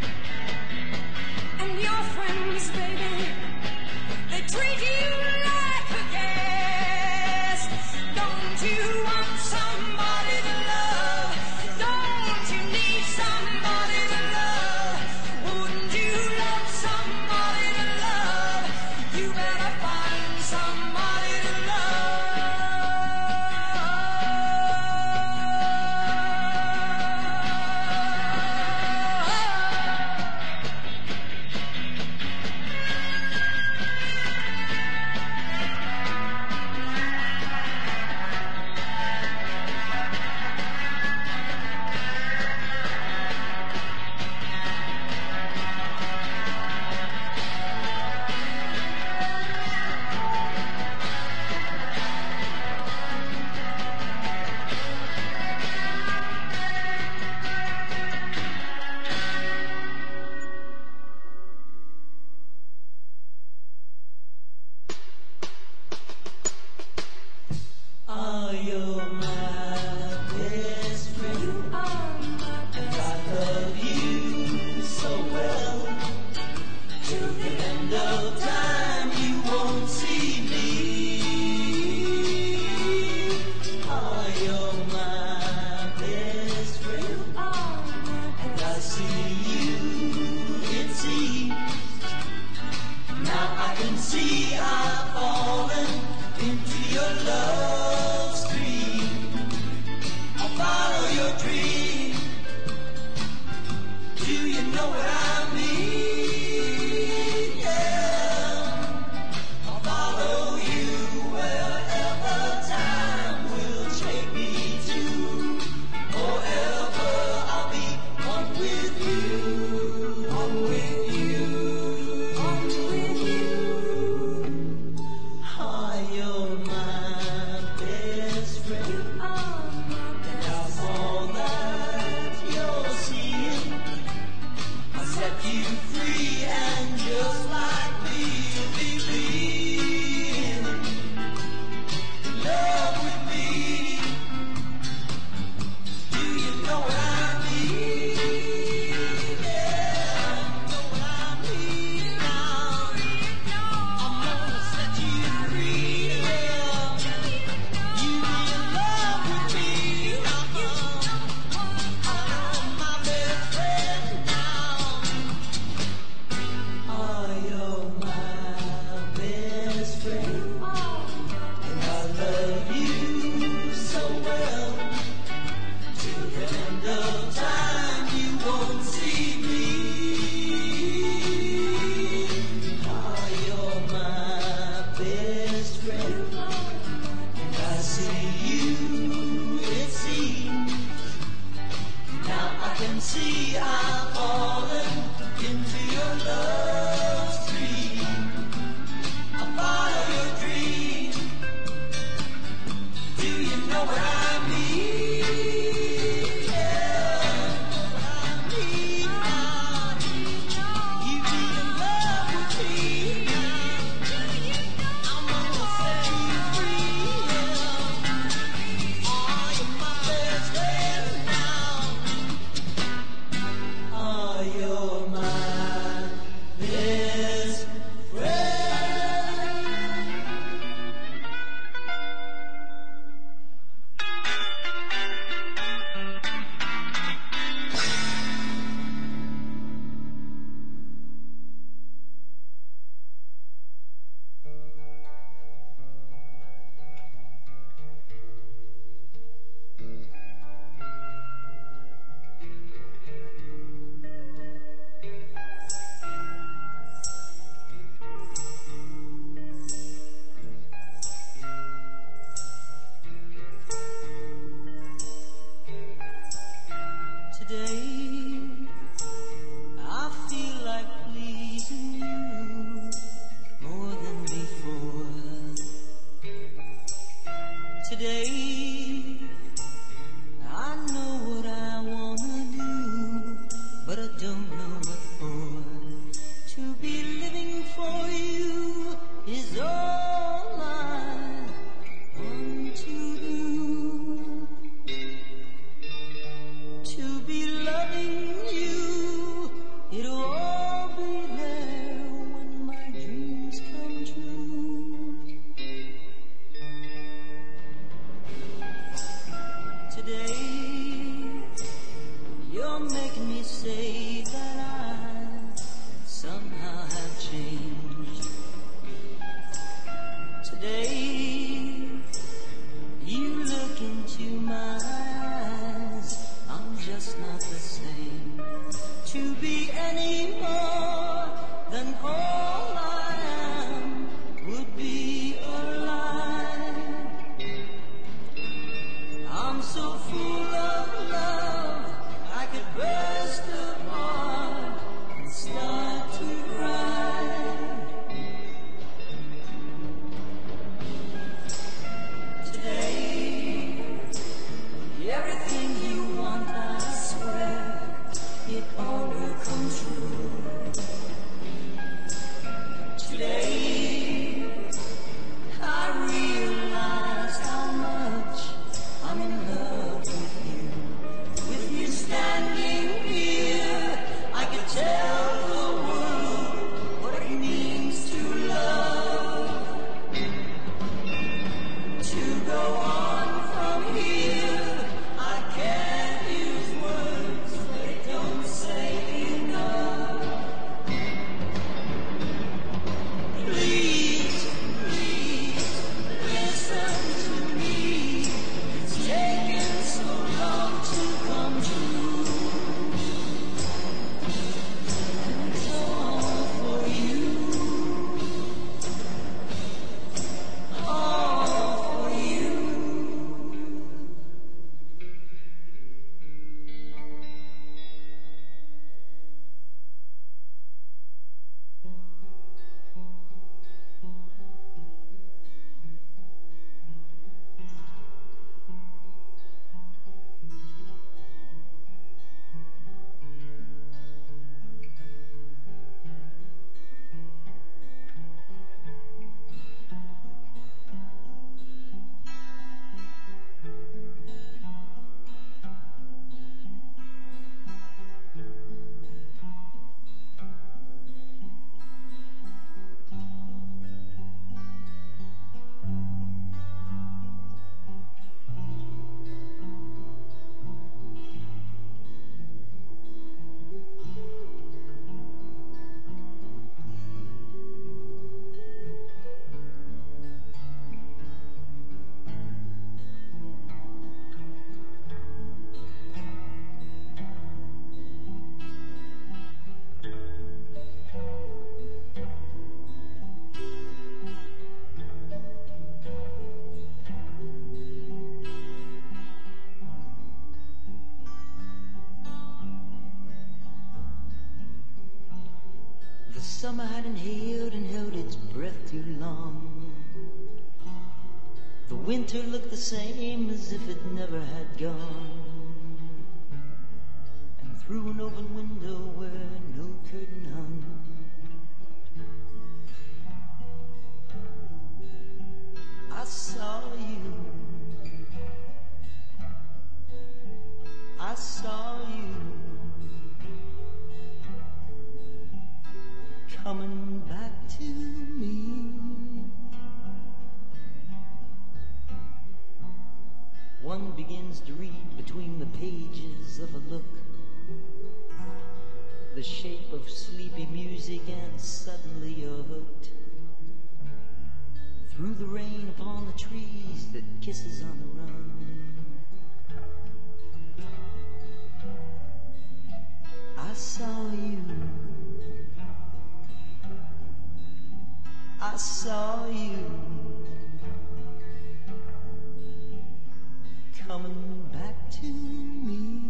And your friends, baby, they treat you like a guest. Don't you want somebody to love? Don't you need somebody to love? Wouldn't you love somebody to love? You better find somebody to love. Are you my best friend? You are my best I love you so well. Till the end of time, you won't see me. Are you my best friend? You are my And I best see you, it seems. Now I can see I've fallen into your love stream. I'll follow your dream. Do you know what I mean? Yeah. I'll follow you wherever time will take me to. Forever I'll be one with you. One with you. one with you. Are you my best friend? You are my Now best all that you're seeing, friend. see I've fallen into your love stream. I follow your dream. Do you know what I mean? Yeah, what I mean. You be in love with me. I'm gonna set you free. Are you my best friend now? Are you my best friend? Today, I feel like pleasing you more than before. Today, I know what I wanna do, but I don't know what for. To be living for you is all I want to do. To be loving you, it'll all be there when my dreams come true. Today, you're making me say that I somehow have changed. Today, you look into my eyes, I'm just not the same. To be any more than all I am would be a lie. I'm so full of love, I could burst apart and start to cry. Today, everything you want, I swear, it all will come true. Today, I realize how much I'm in love with you. With you standing here, I could tell the world what it means to love. To go on from here, I winter looked the same as if it never had gone. And through an open window where no curtain hung, I saw you. I saw you coming back to me. One begins to read between the pages of a look, the shape of sleepy music, and suddenly you're hooked. Through the rain upon the trees that kisses on the run, I saw you. I saw you coming back to me.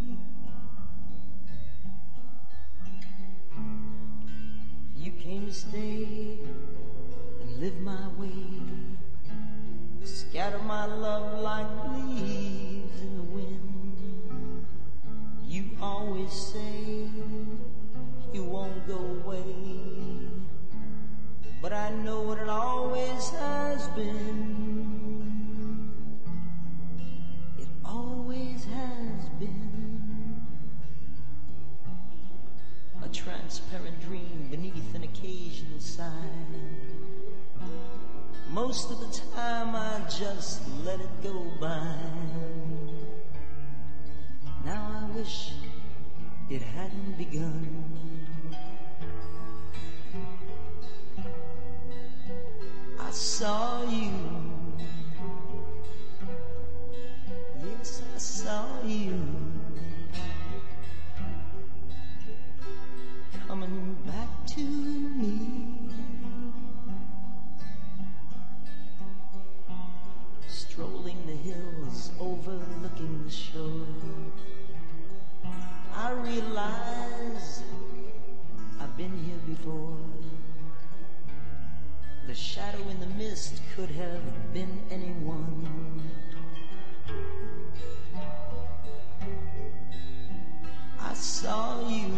You came to stay and live my way, scatter my love like leaves in the wind. You always say you won't go away, but I know what it always has been. It always has been a transparent dream beneath an occasional sigh. Most of the time I just let it go by. Now I wish it hadn't begun. I saw you. Yes, I saw you coming back to me. Strolling the hills overlooking the shore, I realize I've been here before. The shadow in the mist could have been anyone. I saw you.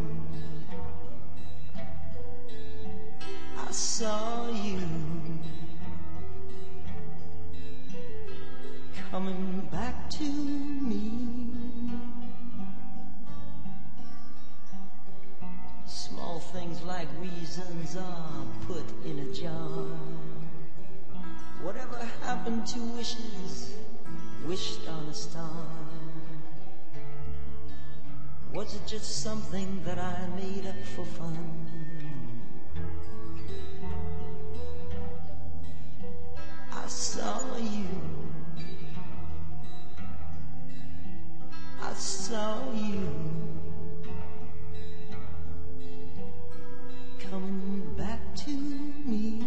I saw you coming back to me. Small things like reasons are put in a jar. Whatever happened to wishes wished on a star? Was it just something that I made up for fun? I saw you. I saw you coming back to me.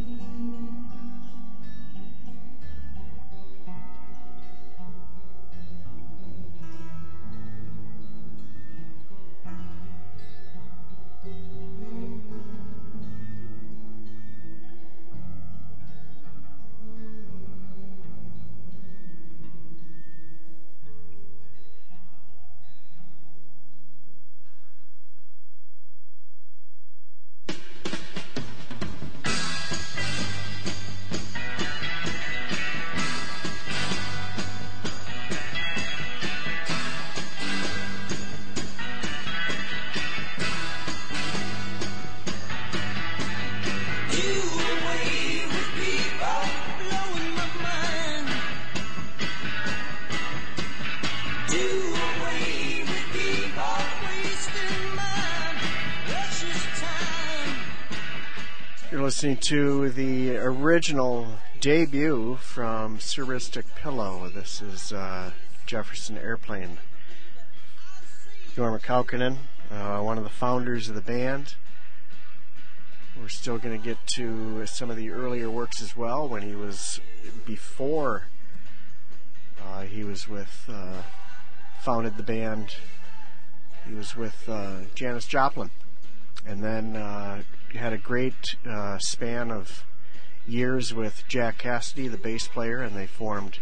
Listening to the original debut from Surrealistic Pillow. This is Jefferson Airplane. Jorma Kaukonen, one of the founders of the band. We're still going to get to some of the earlier works as well, when he was before he was with founded the band. He was with Janis Joplin, and then had a great span of years with Jack Cassidy, the bass player, and they formed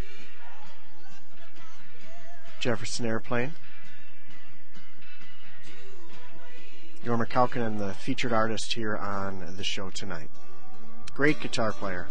Jefferson Airplane. Jorma Kaukonen, the featured artist here on the show tonight. Great guitar player.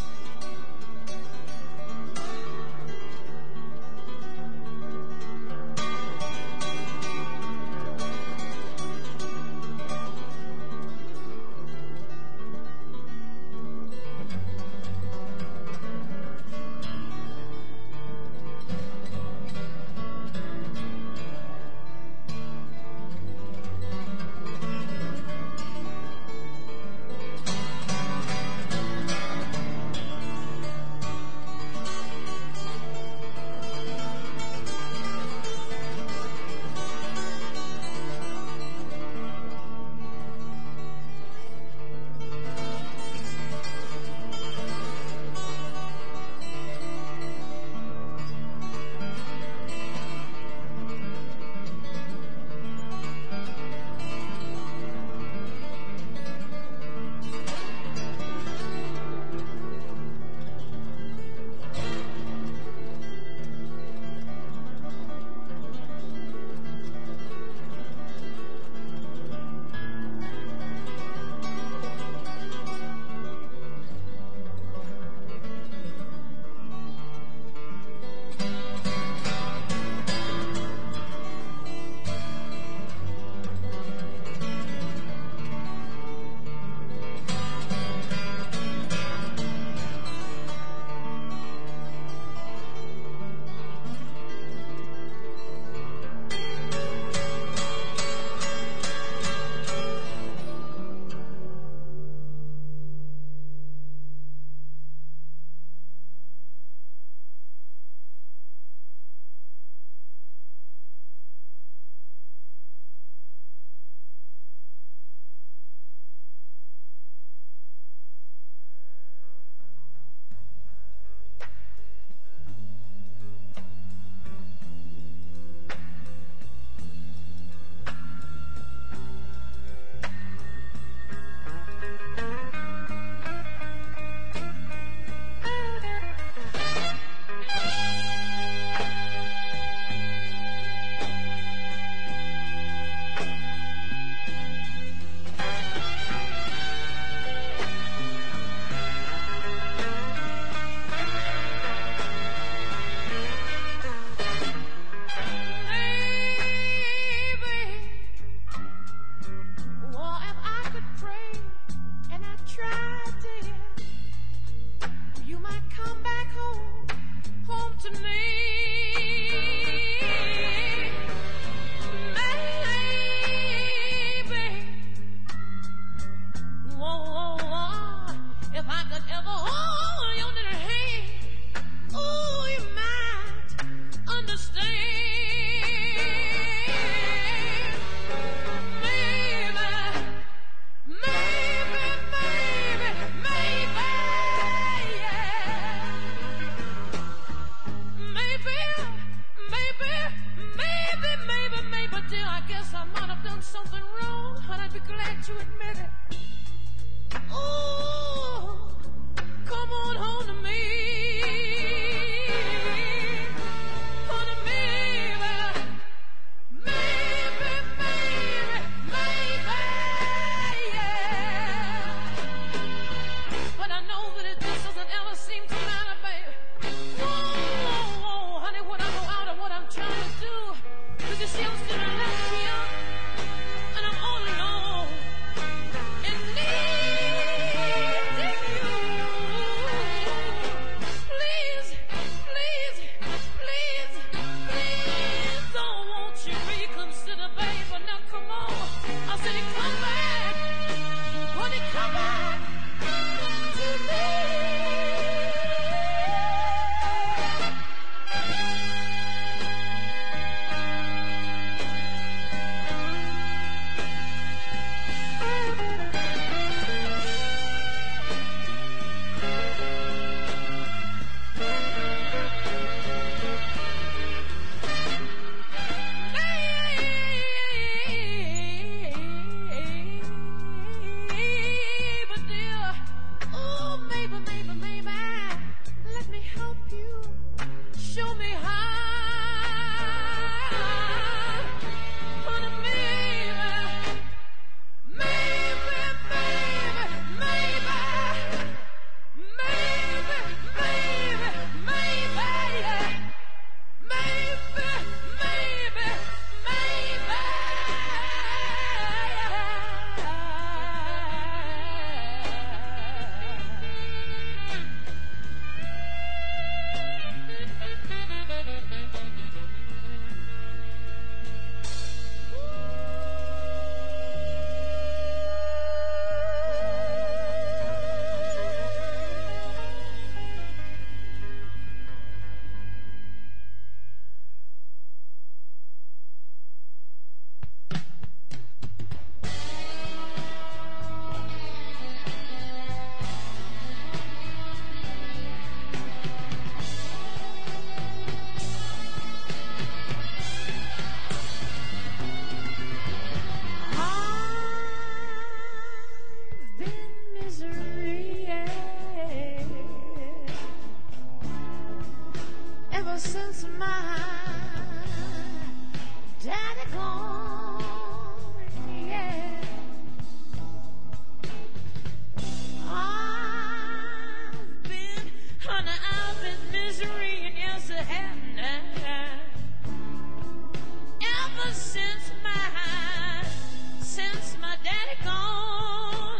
since my daddy gone.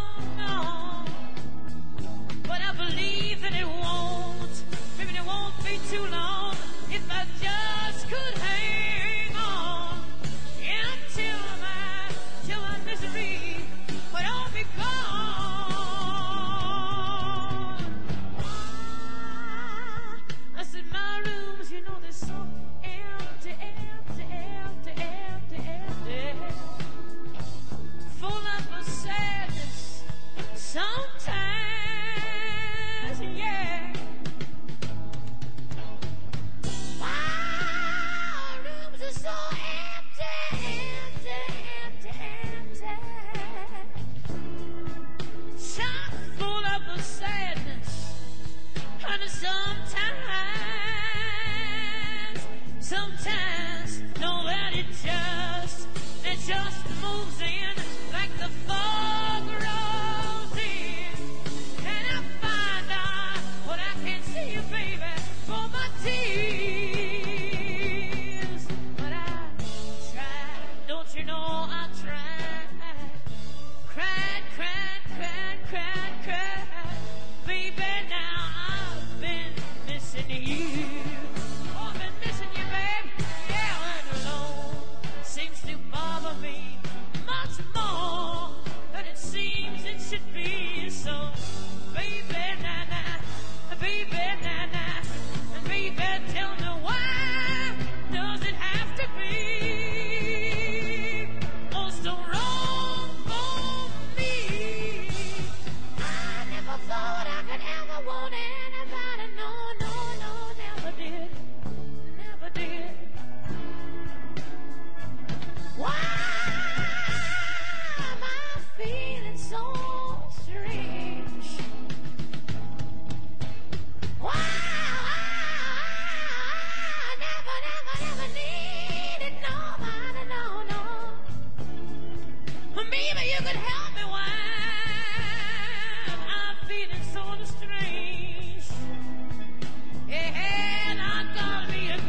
But I believe that it won't, maybe it won't be too long if I just could hang on until my misery would all be gone. I said my rooms, you know, they're so empty, full of sadness sometimes, yeah. My rooms are so empty, chock full of sadness, and sometimes, know that it just moves in like the fog rolls in, and I find out what I can't see you, baby, for my tears. But I tried, don't you know I tried, cried, baby, now I've been missing you. Oh, I've been missing you, babe. Yeah, and alone seems to bother me much more than it seems it should be. So, baby, and baby, tell me why does it have to be oh so wrong for me? I never thought I could ever want anybody. No, never did. Why am I feeling so strange? Why I never needed nobody, no. Maybe you could help me why I'm feeling so strange. And I got me a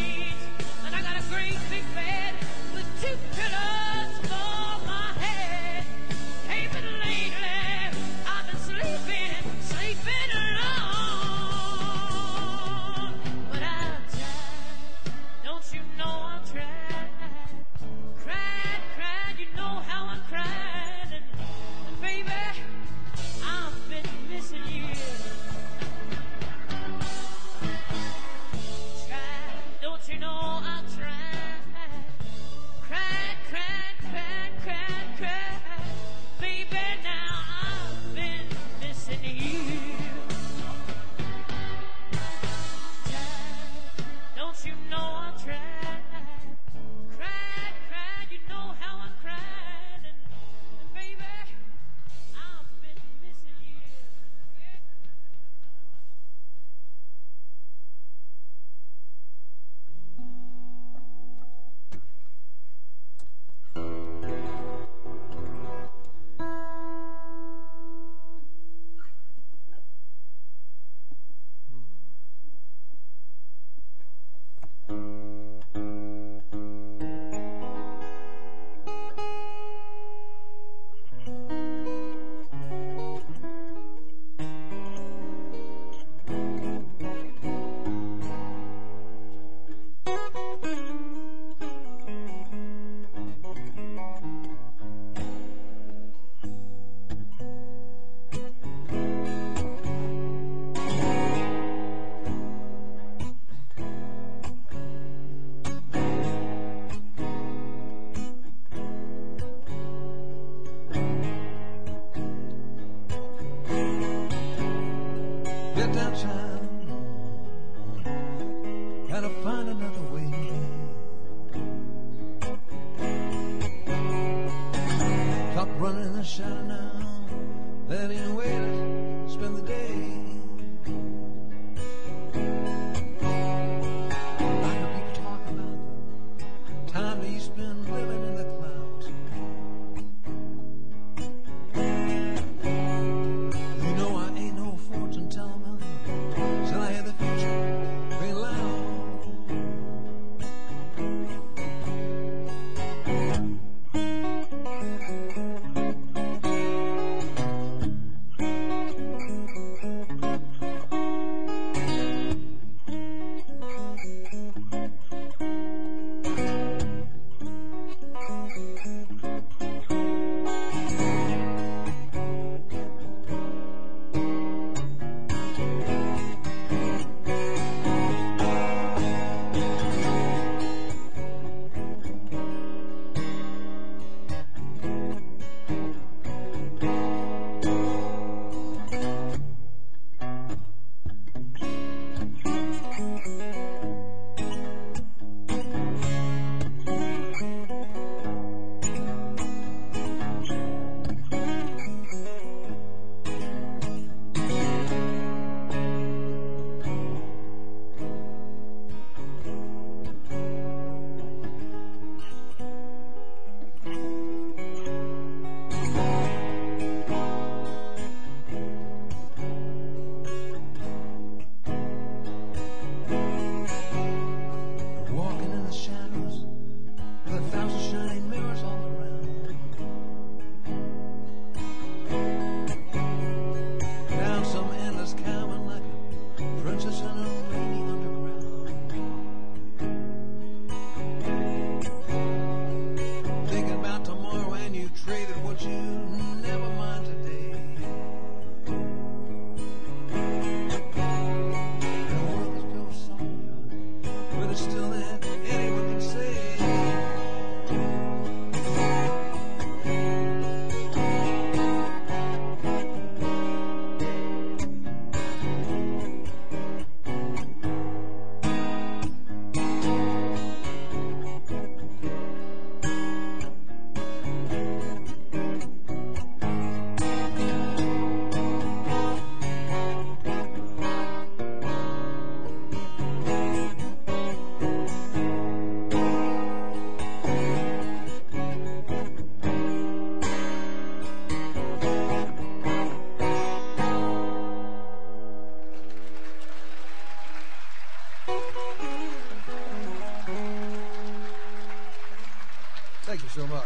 great big bed with 2 pillows for my head. Hey, but lately I've been sleeping alone. But I've tried, don't you know I've tried, cried, you know how I cried, and baby, I've been missing you. Tried, don't you know I tried, cried, baby, now I've been missing you. Tried, don't you know I tried, cried, you know how I cried, and baby, I've been missing you. Get downtown, gotta find another way. Clock running the shadow now, that ain't a way to spend the day. I hear people talk about the time that you spend living in the clouds. You know I ain't no fortune teller, till I hear the future ring loud. so much.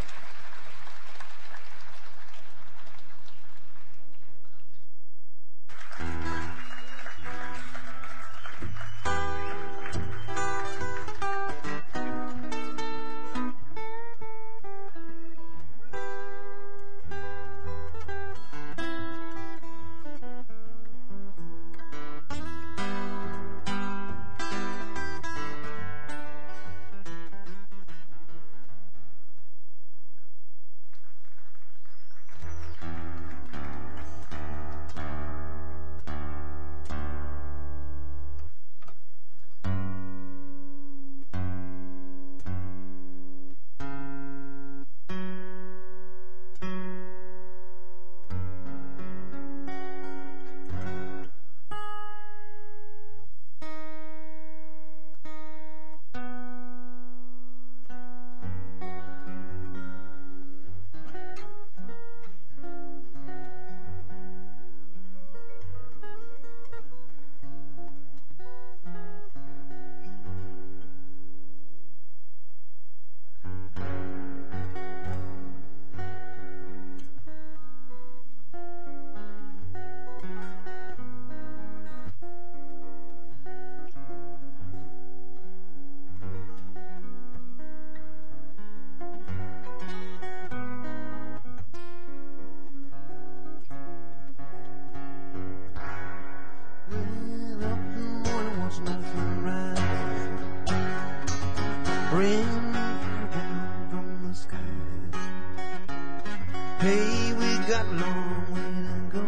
Hey, we got a long way to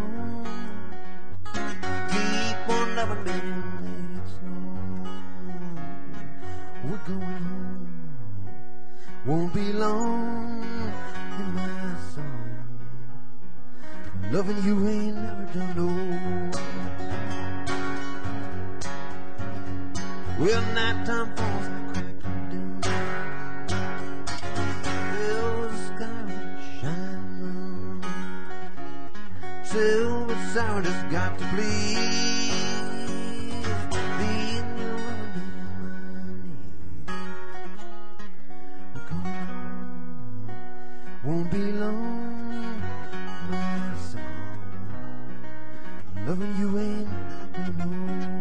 go. Keep on loving me, let it snow. We're going home, won't be long in my song. Loving you ain't never done no. Well, nighttime falls like crack of doom. Well, the sky will shine. Silver sour just got to please. Be in your money. We're going home, won't be long, my song. Loving you ain't done no.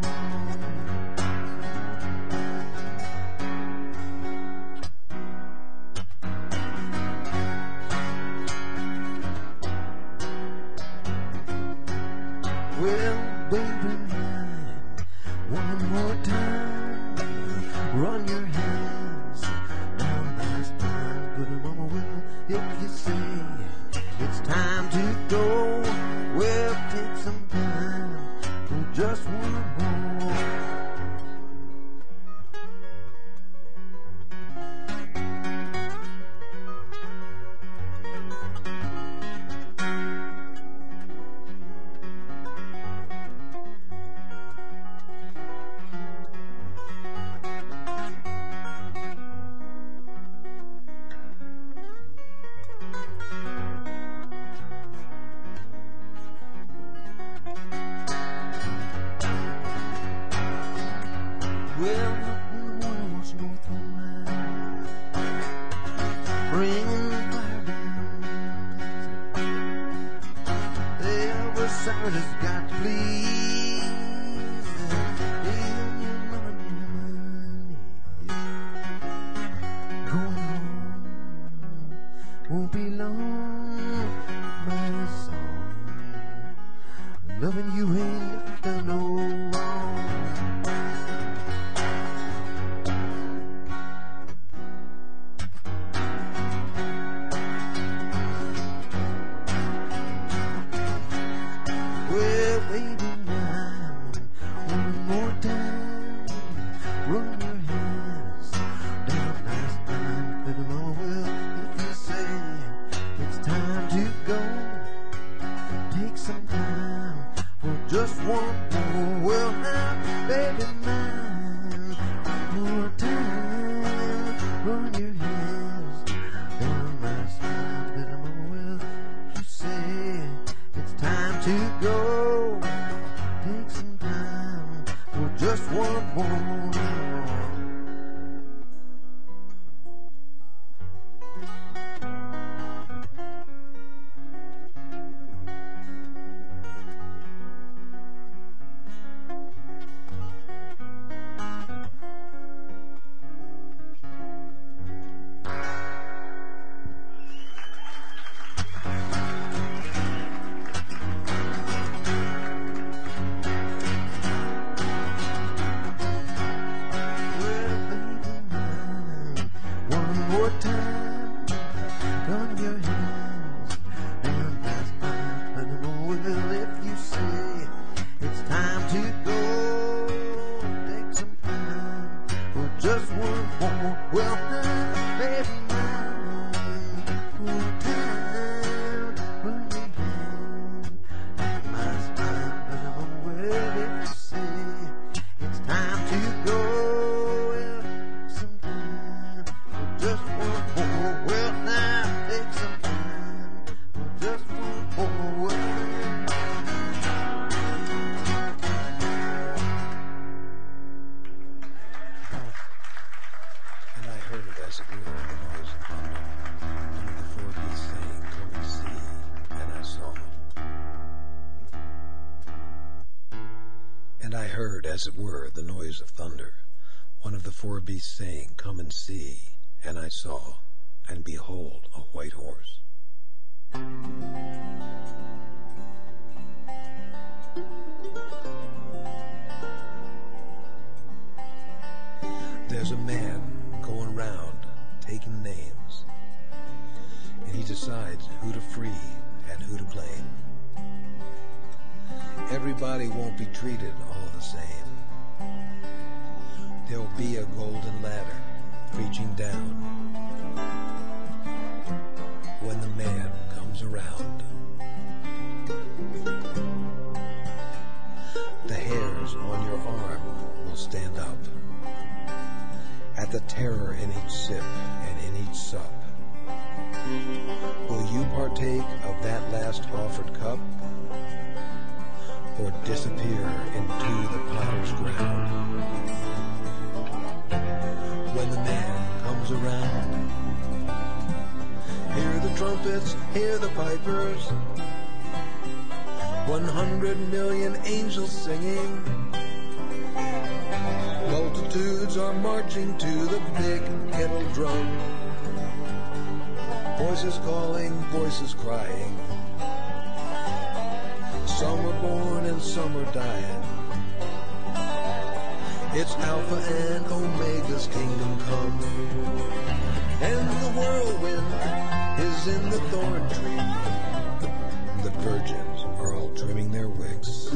for a time. Run your hands down my spine. But well, if you say it's time to go, take some time for just one more. Well done, baby. One time, run your hands down my spine. But well, if you say it's time to go, well, some time for just one more. Well, now take some time for just one more. And I heard it as it were, the noise of thunder, and the four beasts saying, "Come and see," and I saw. And I heard, as it were, the noise of thunder, one of the four beasts saying, "Come and see," and I saw, and behold, a white horse. There's a man going round taking names, and he decides who to free and who to blame. Everybody won't be treated all the same. There'll be a golden ladder reaching down when the man comes around. The hairs on your arm will stand up at the terror in each sip and in each sup. Will you partake of that last offered cup, or disappear into the potter's ground? When the man comes around, hear the trumpets, hear the pipers, 100 million angels singing. Multitudes are marching to the big kettle drum. Voices calling, voices crying. Some are born and some are dying. It's Alpha and Omega's kingdom come. And the whirlwind is in the thorn tree. The virgins are all trimming their wicks.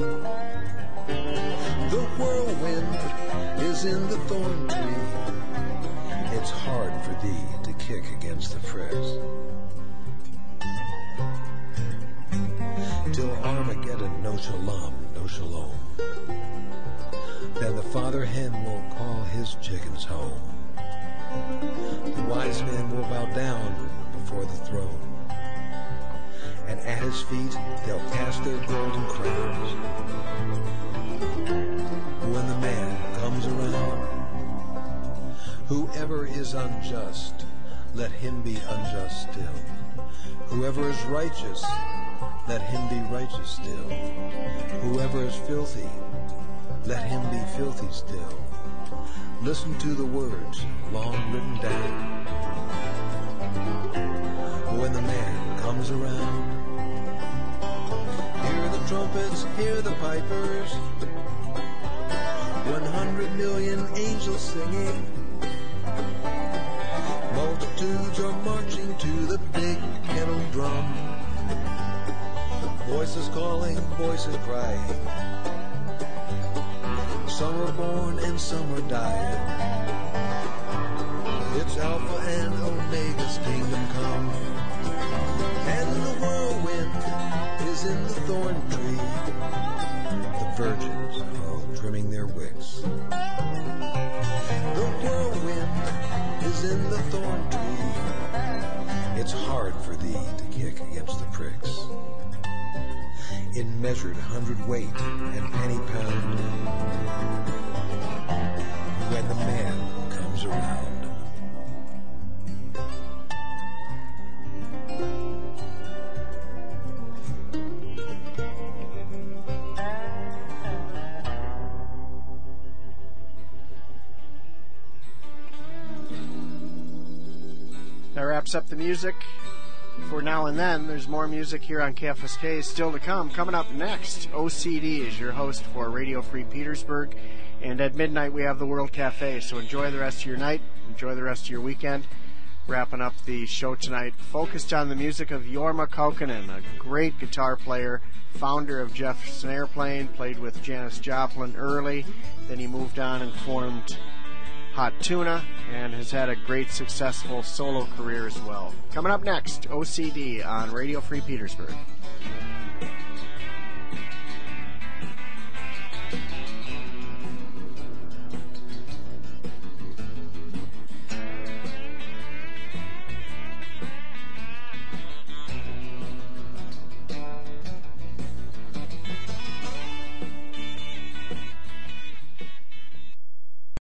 The whirlwind is in the thorn tree. It's hard for thee to kick against the pricks. Till Armageddon, no shalom, no shalom. Then the father hen will call his chickens home. The wise men will bow down before the throne, and at his feet they'll cast their golden crowns. When the man comes around, whoever is unjust, let him be unjust still. Whoever is righteous, let him be righteous still. Whoever is filthy, let him be filthy still. Listen to the words long written down. When the man comes around, hear the trumpets, hear the pipers, 100 million angels singing. Multitudes are marching to the big kettle drum. Voices calling, voices crying. Some are born and some are dying. It's Alpha and Omega's kingdom come. And the whirlwind is in the thorn tree. The virgins are all trimming their wicks. The whirlwind is in the thorn tree. It's hard for thee to kick against the pricks. In measured hundredweight and penny pound, when the man comes around. That wraps up the music for Now and Then. There's more music here on KFSK still to come. Coming up next, OCD is your host for Radio Free Petersburg. And at midnight, we have the World Cafe. So enjoy the rest of your night. Enjoy the rest of your weekend. wrapping up the show tonight, focused on the music of Jorma Kaukonen, a great guitar player, founder of Jefferson Airplane, played with Janis Joplin early, then he moved on and formed Hot Tuna, and has had a great successful solo career as well. Coming up next, OCD on Radio Free Petersburg.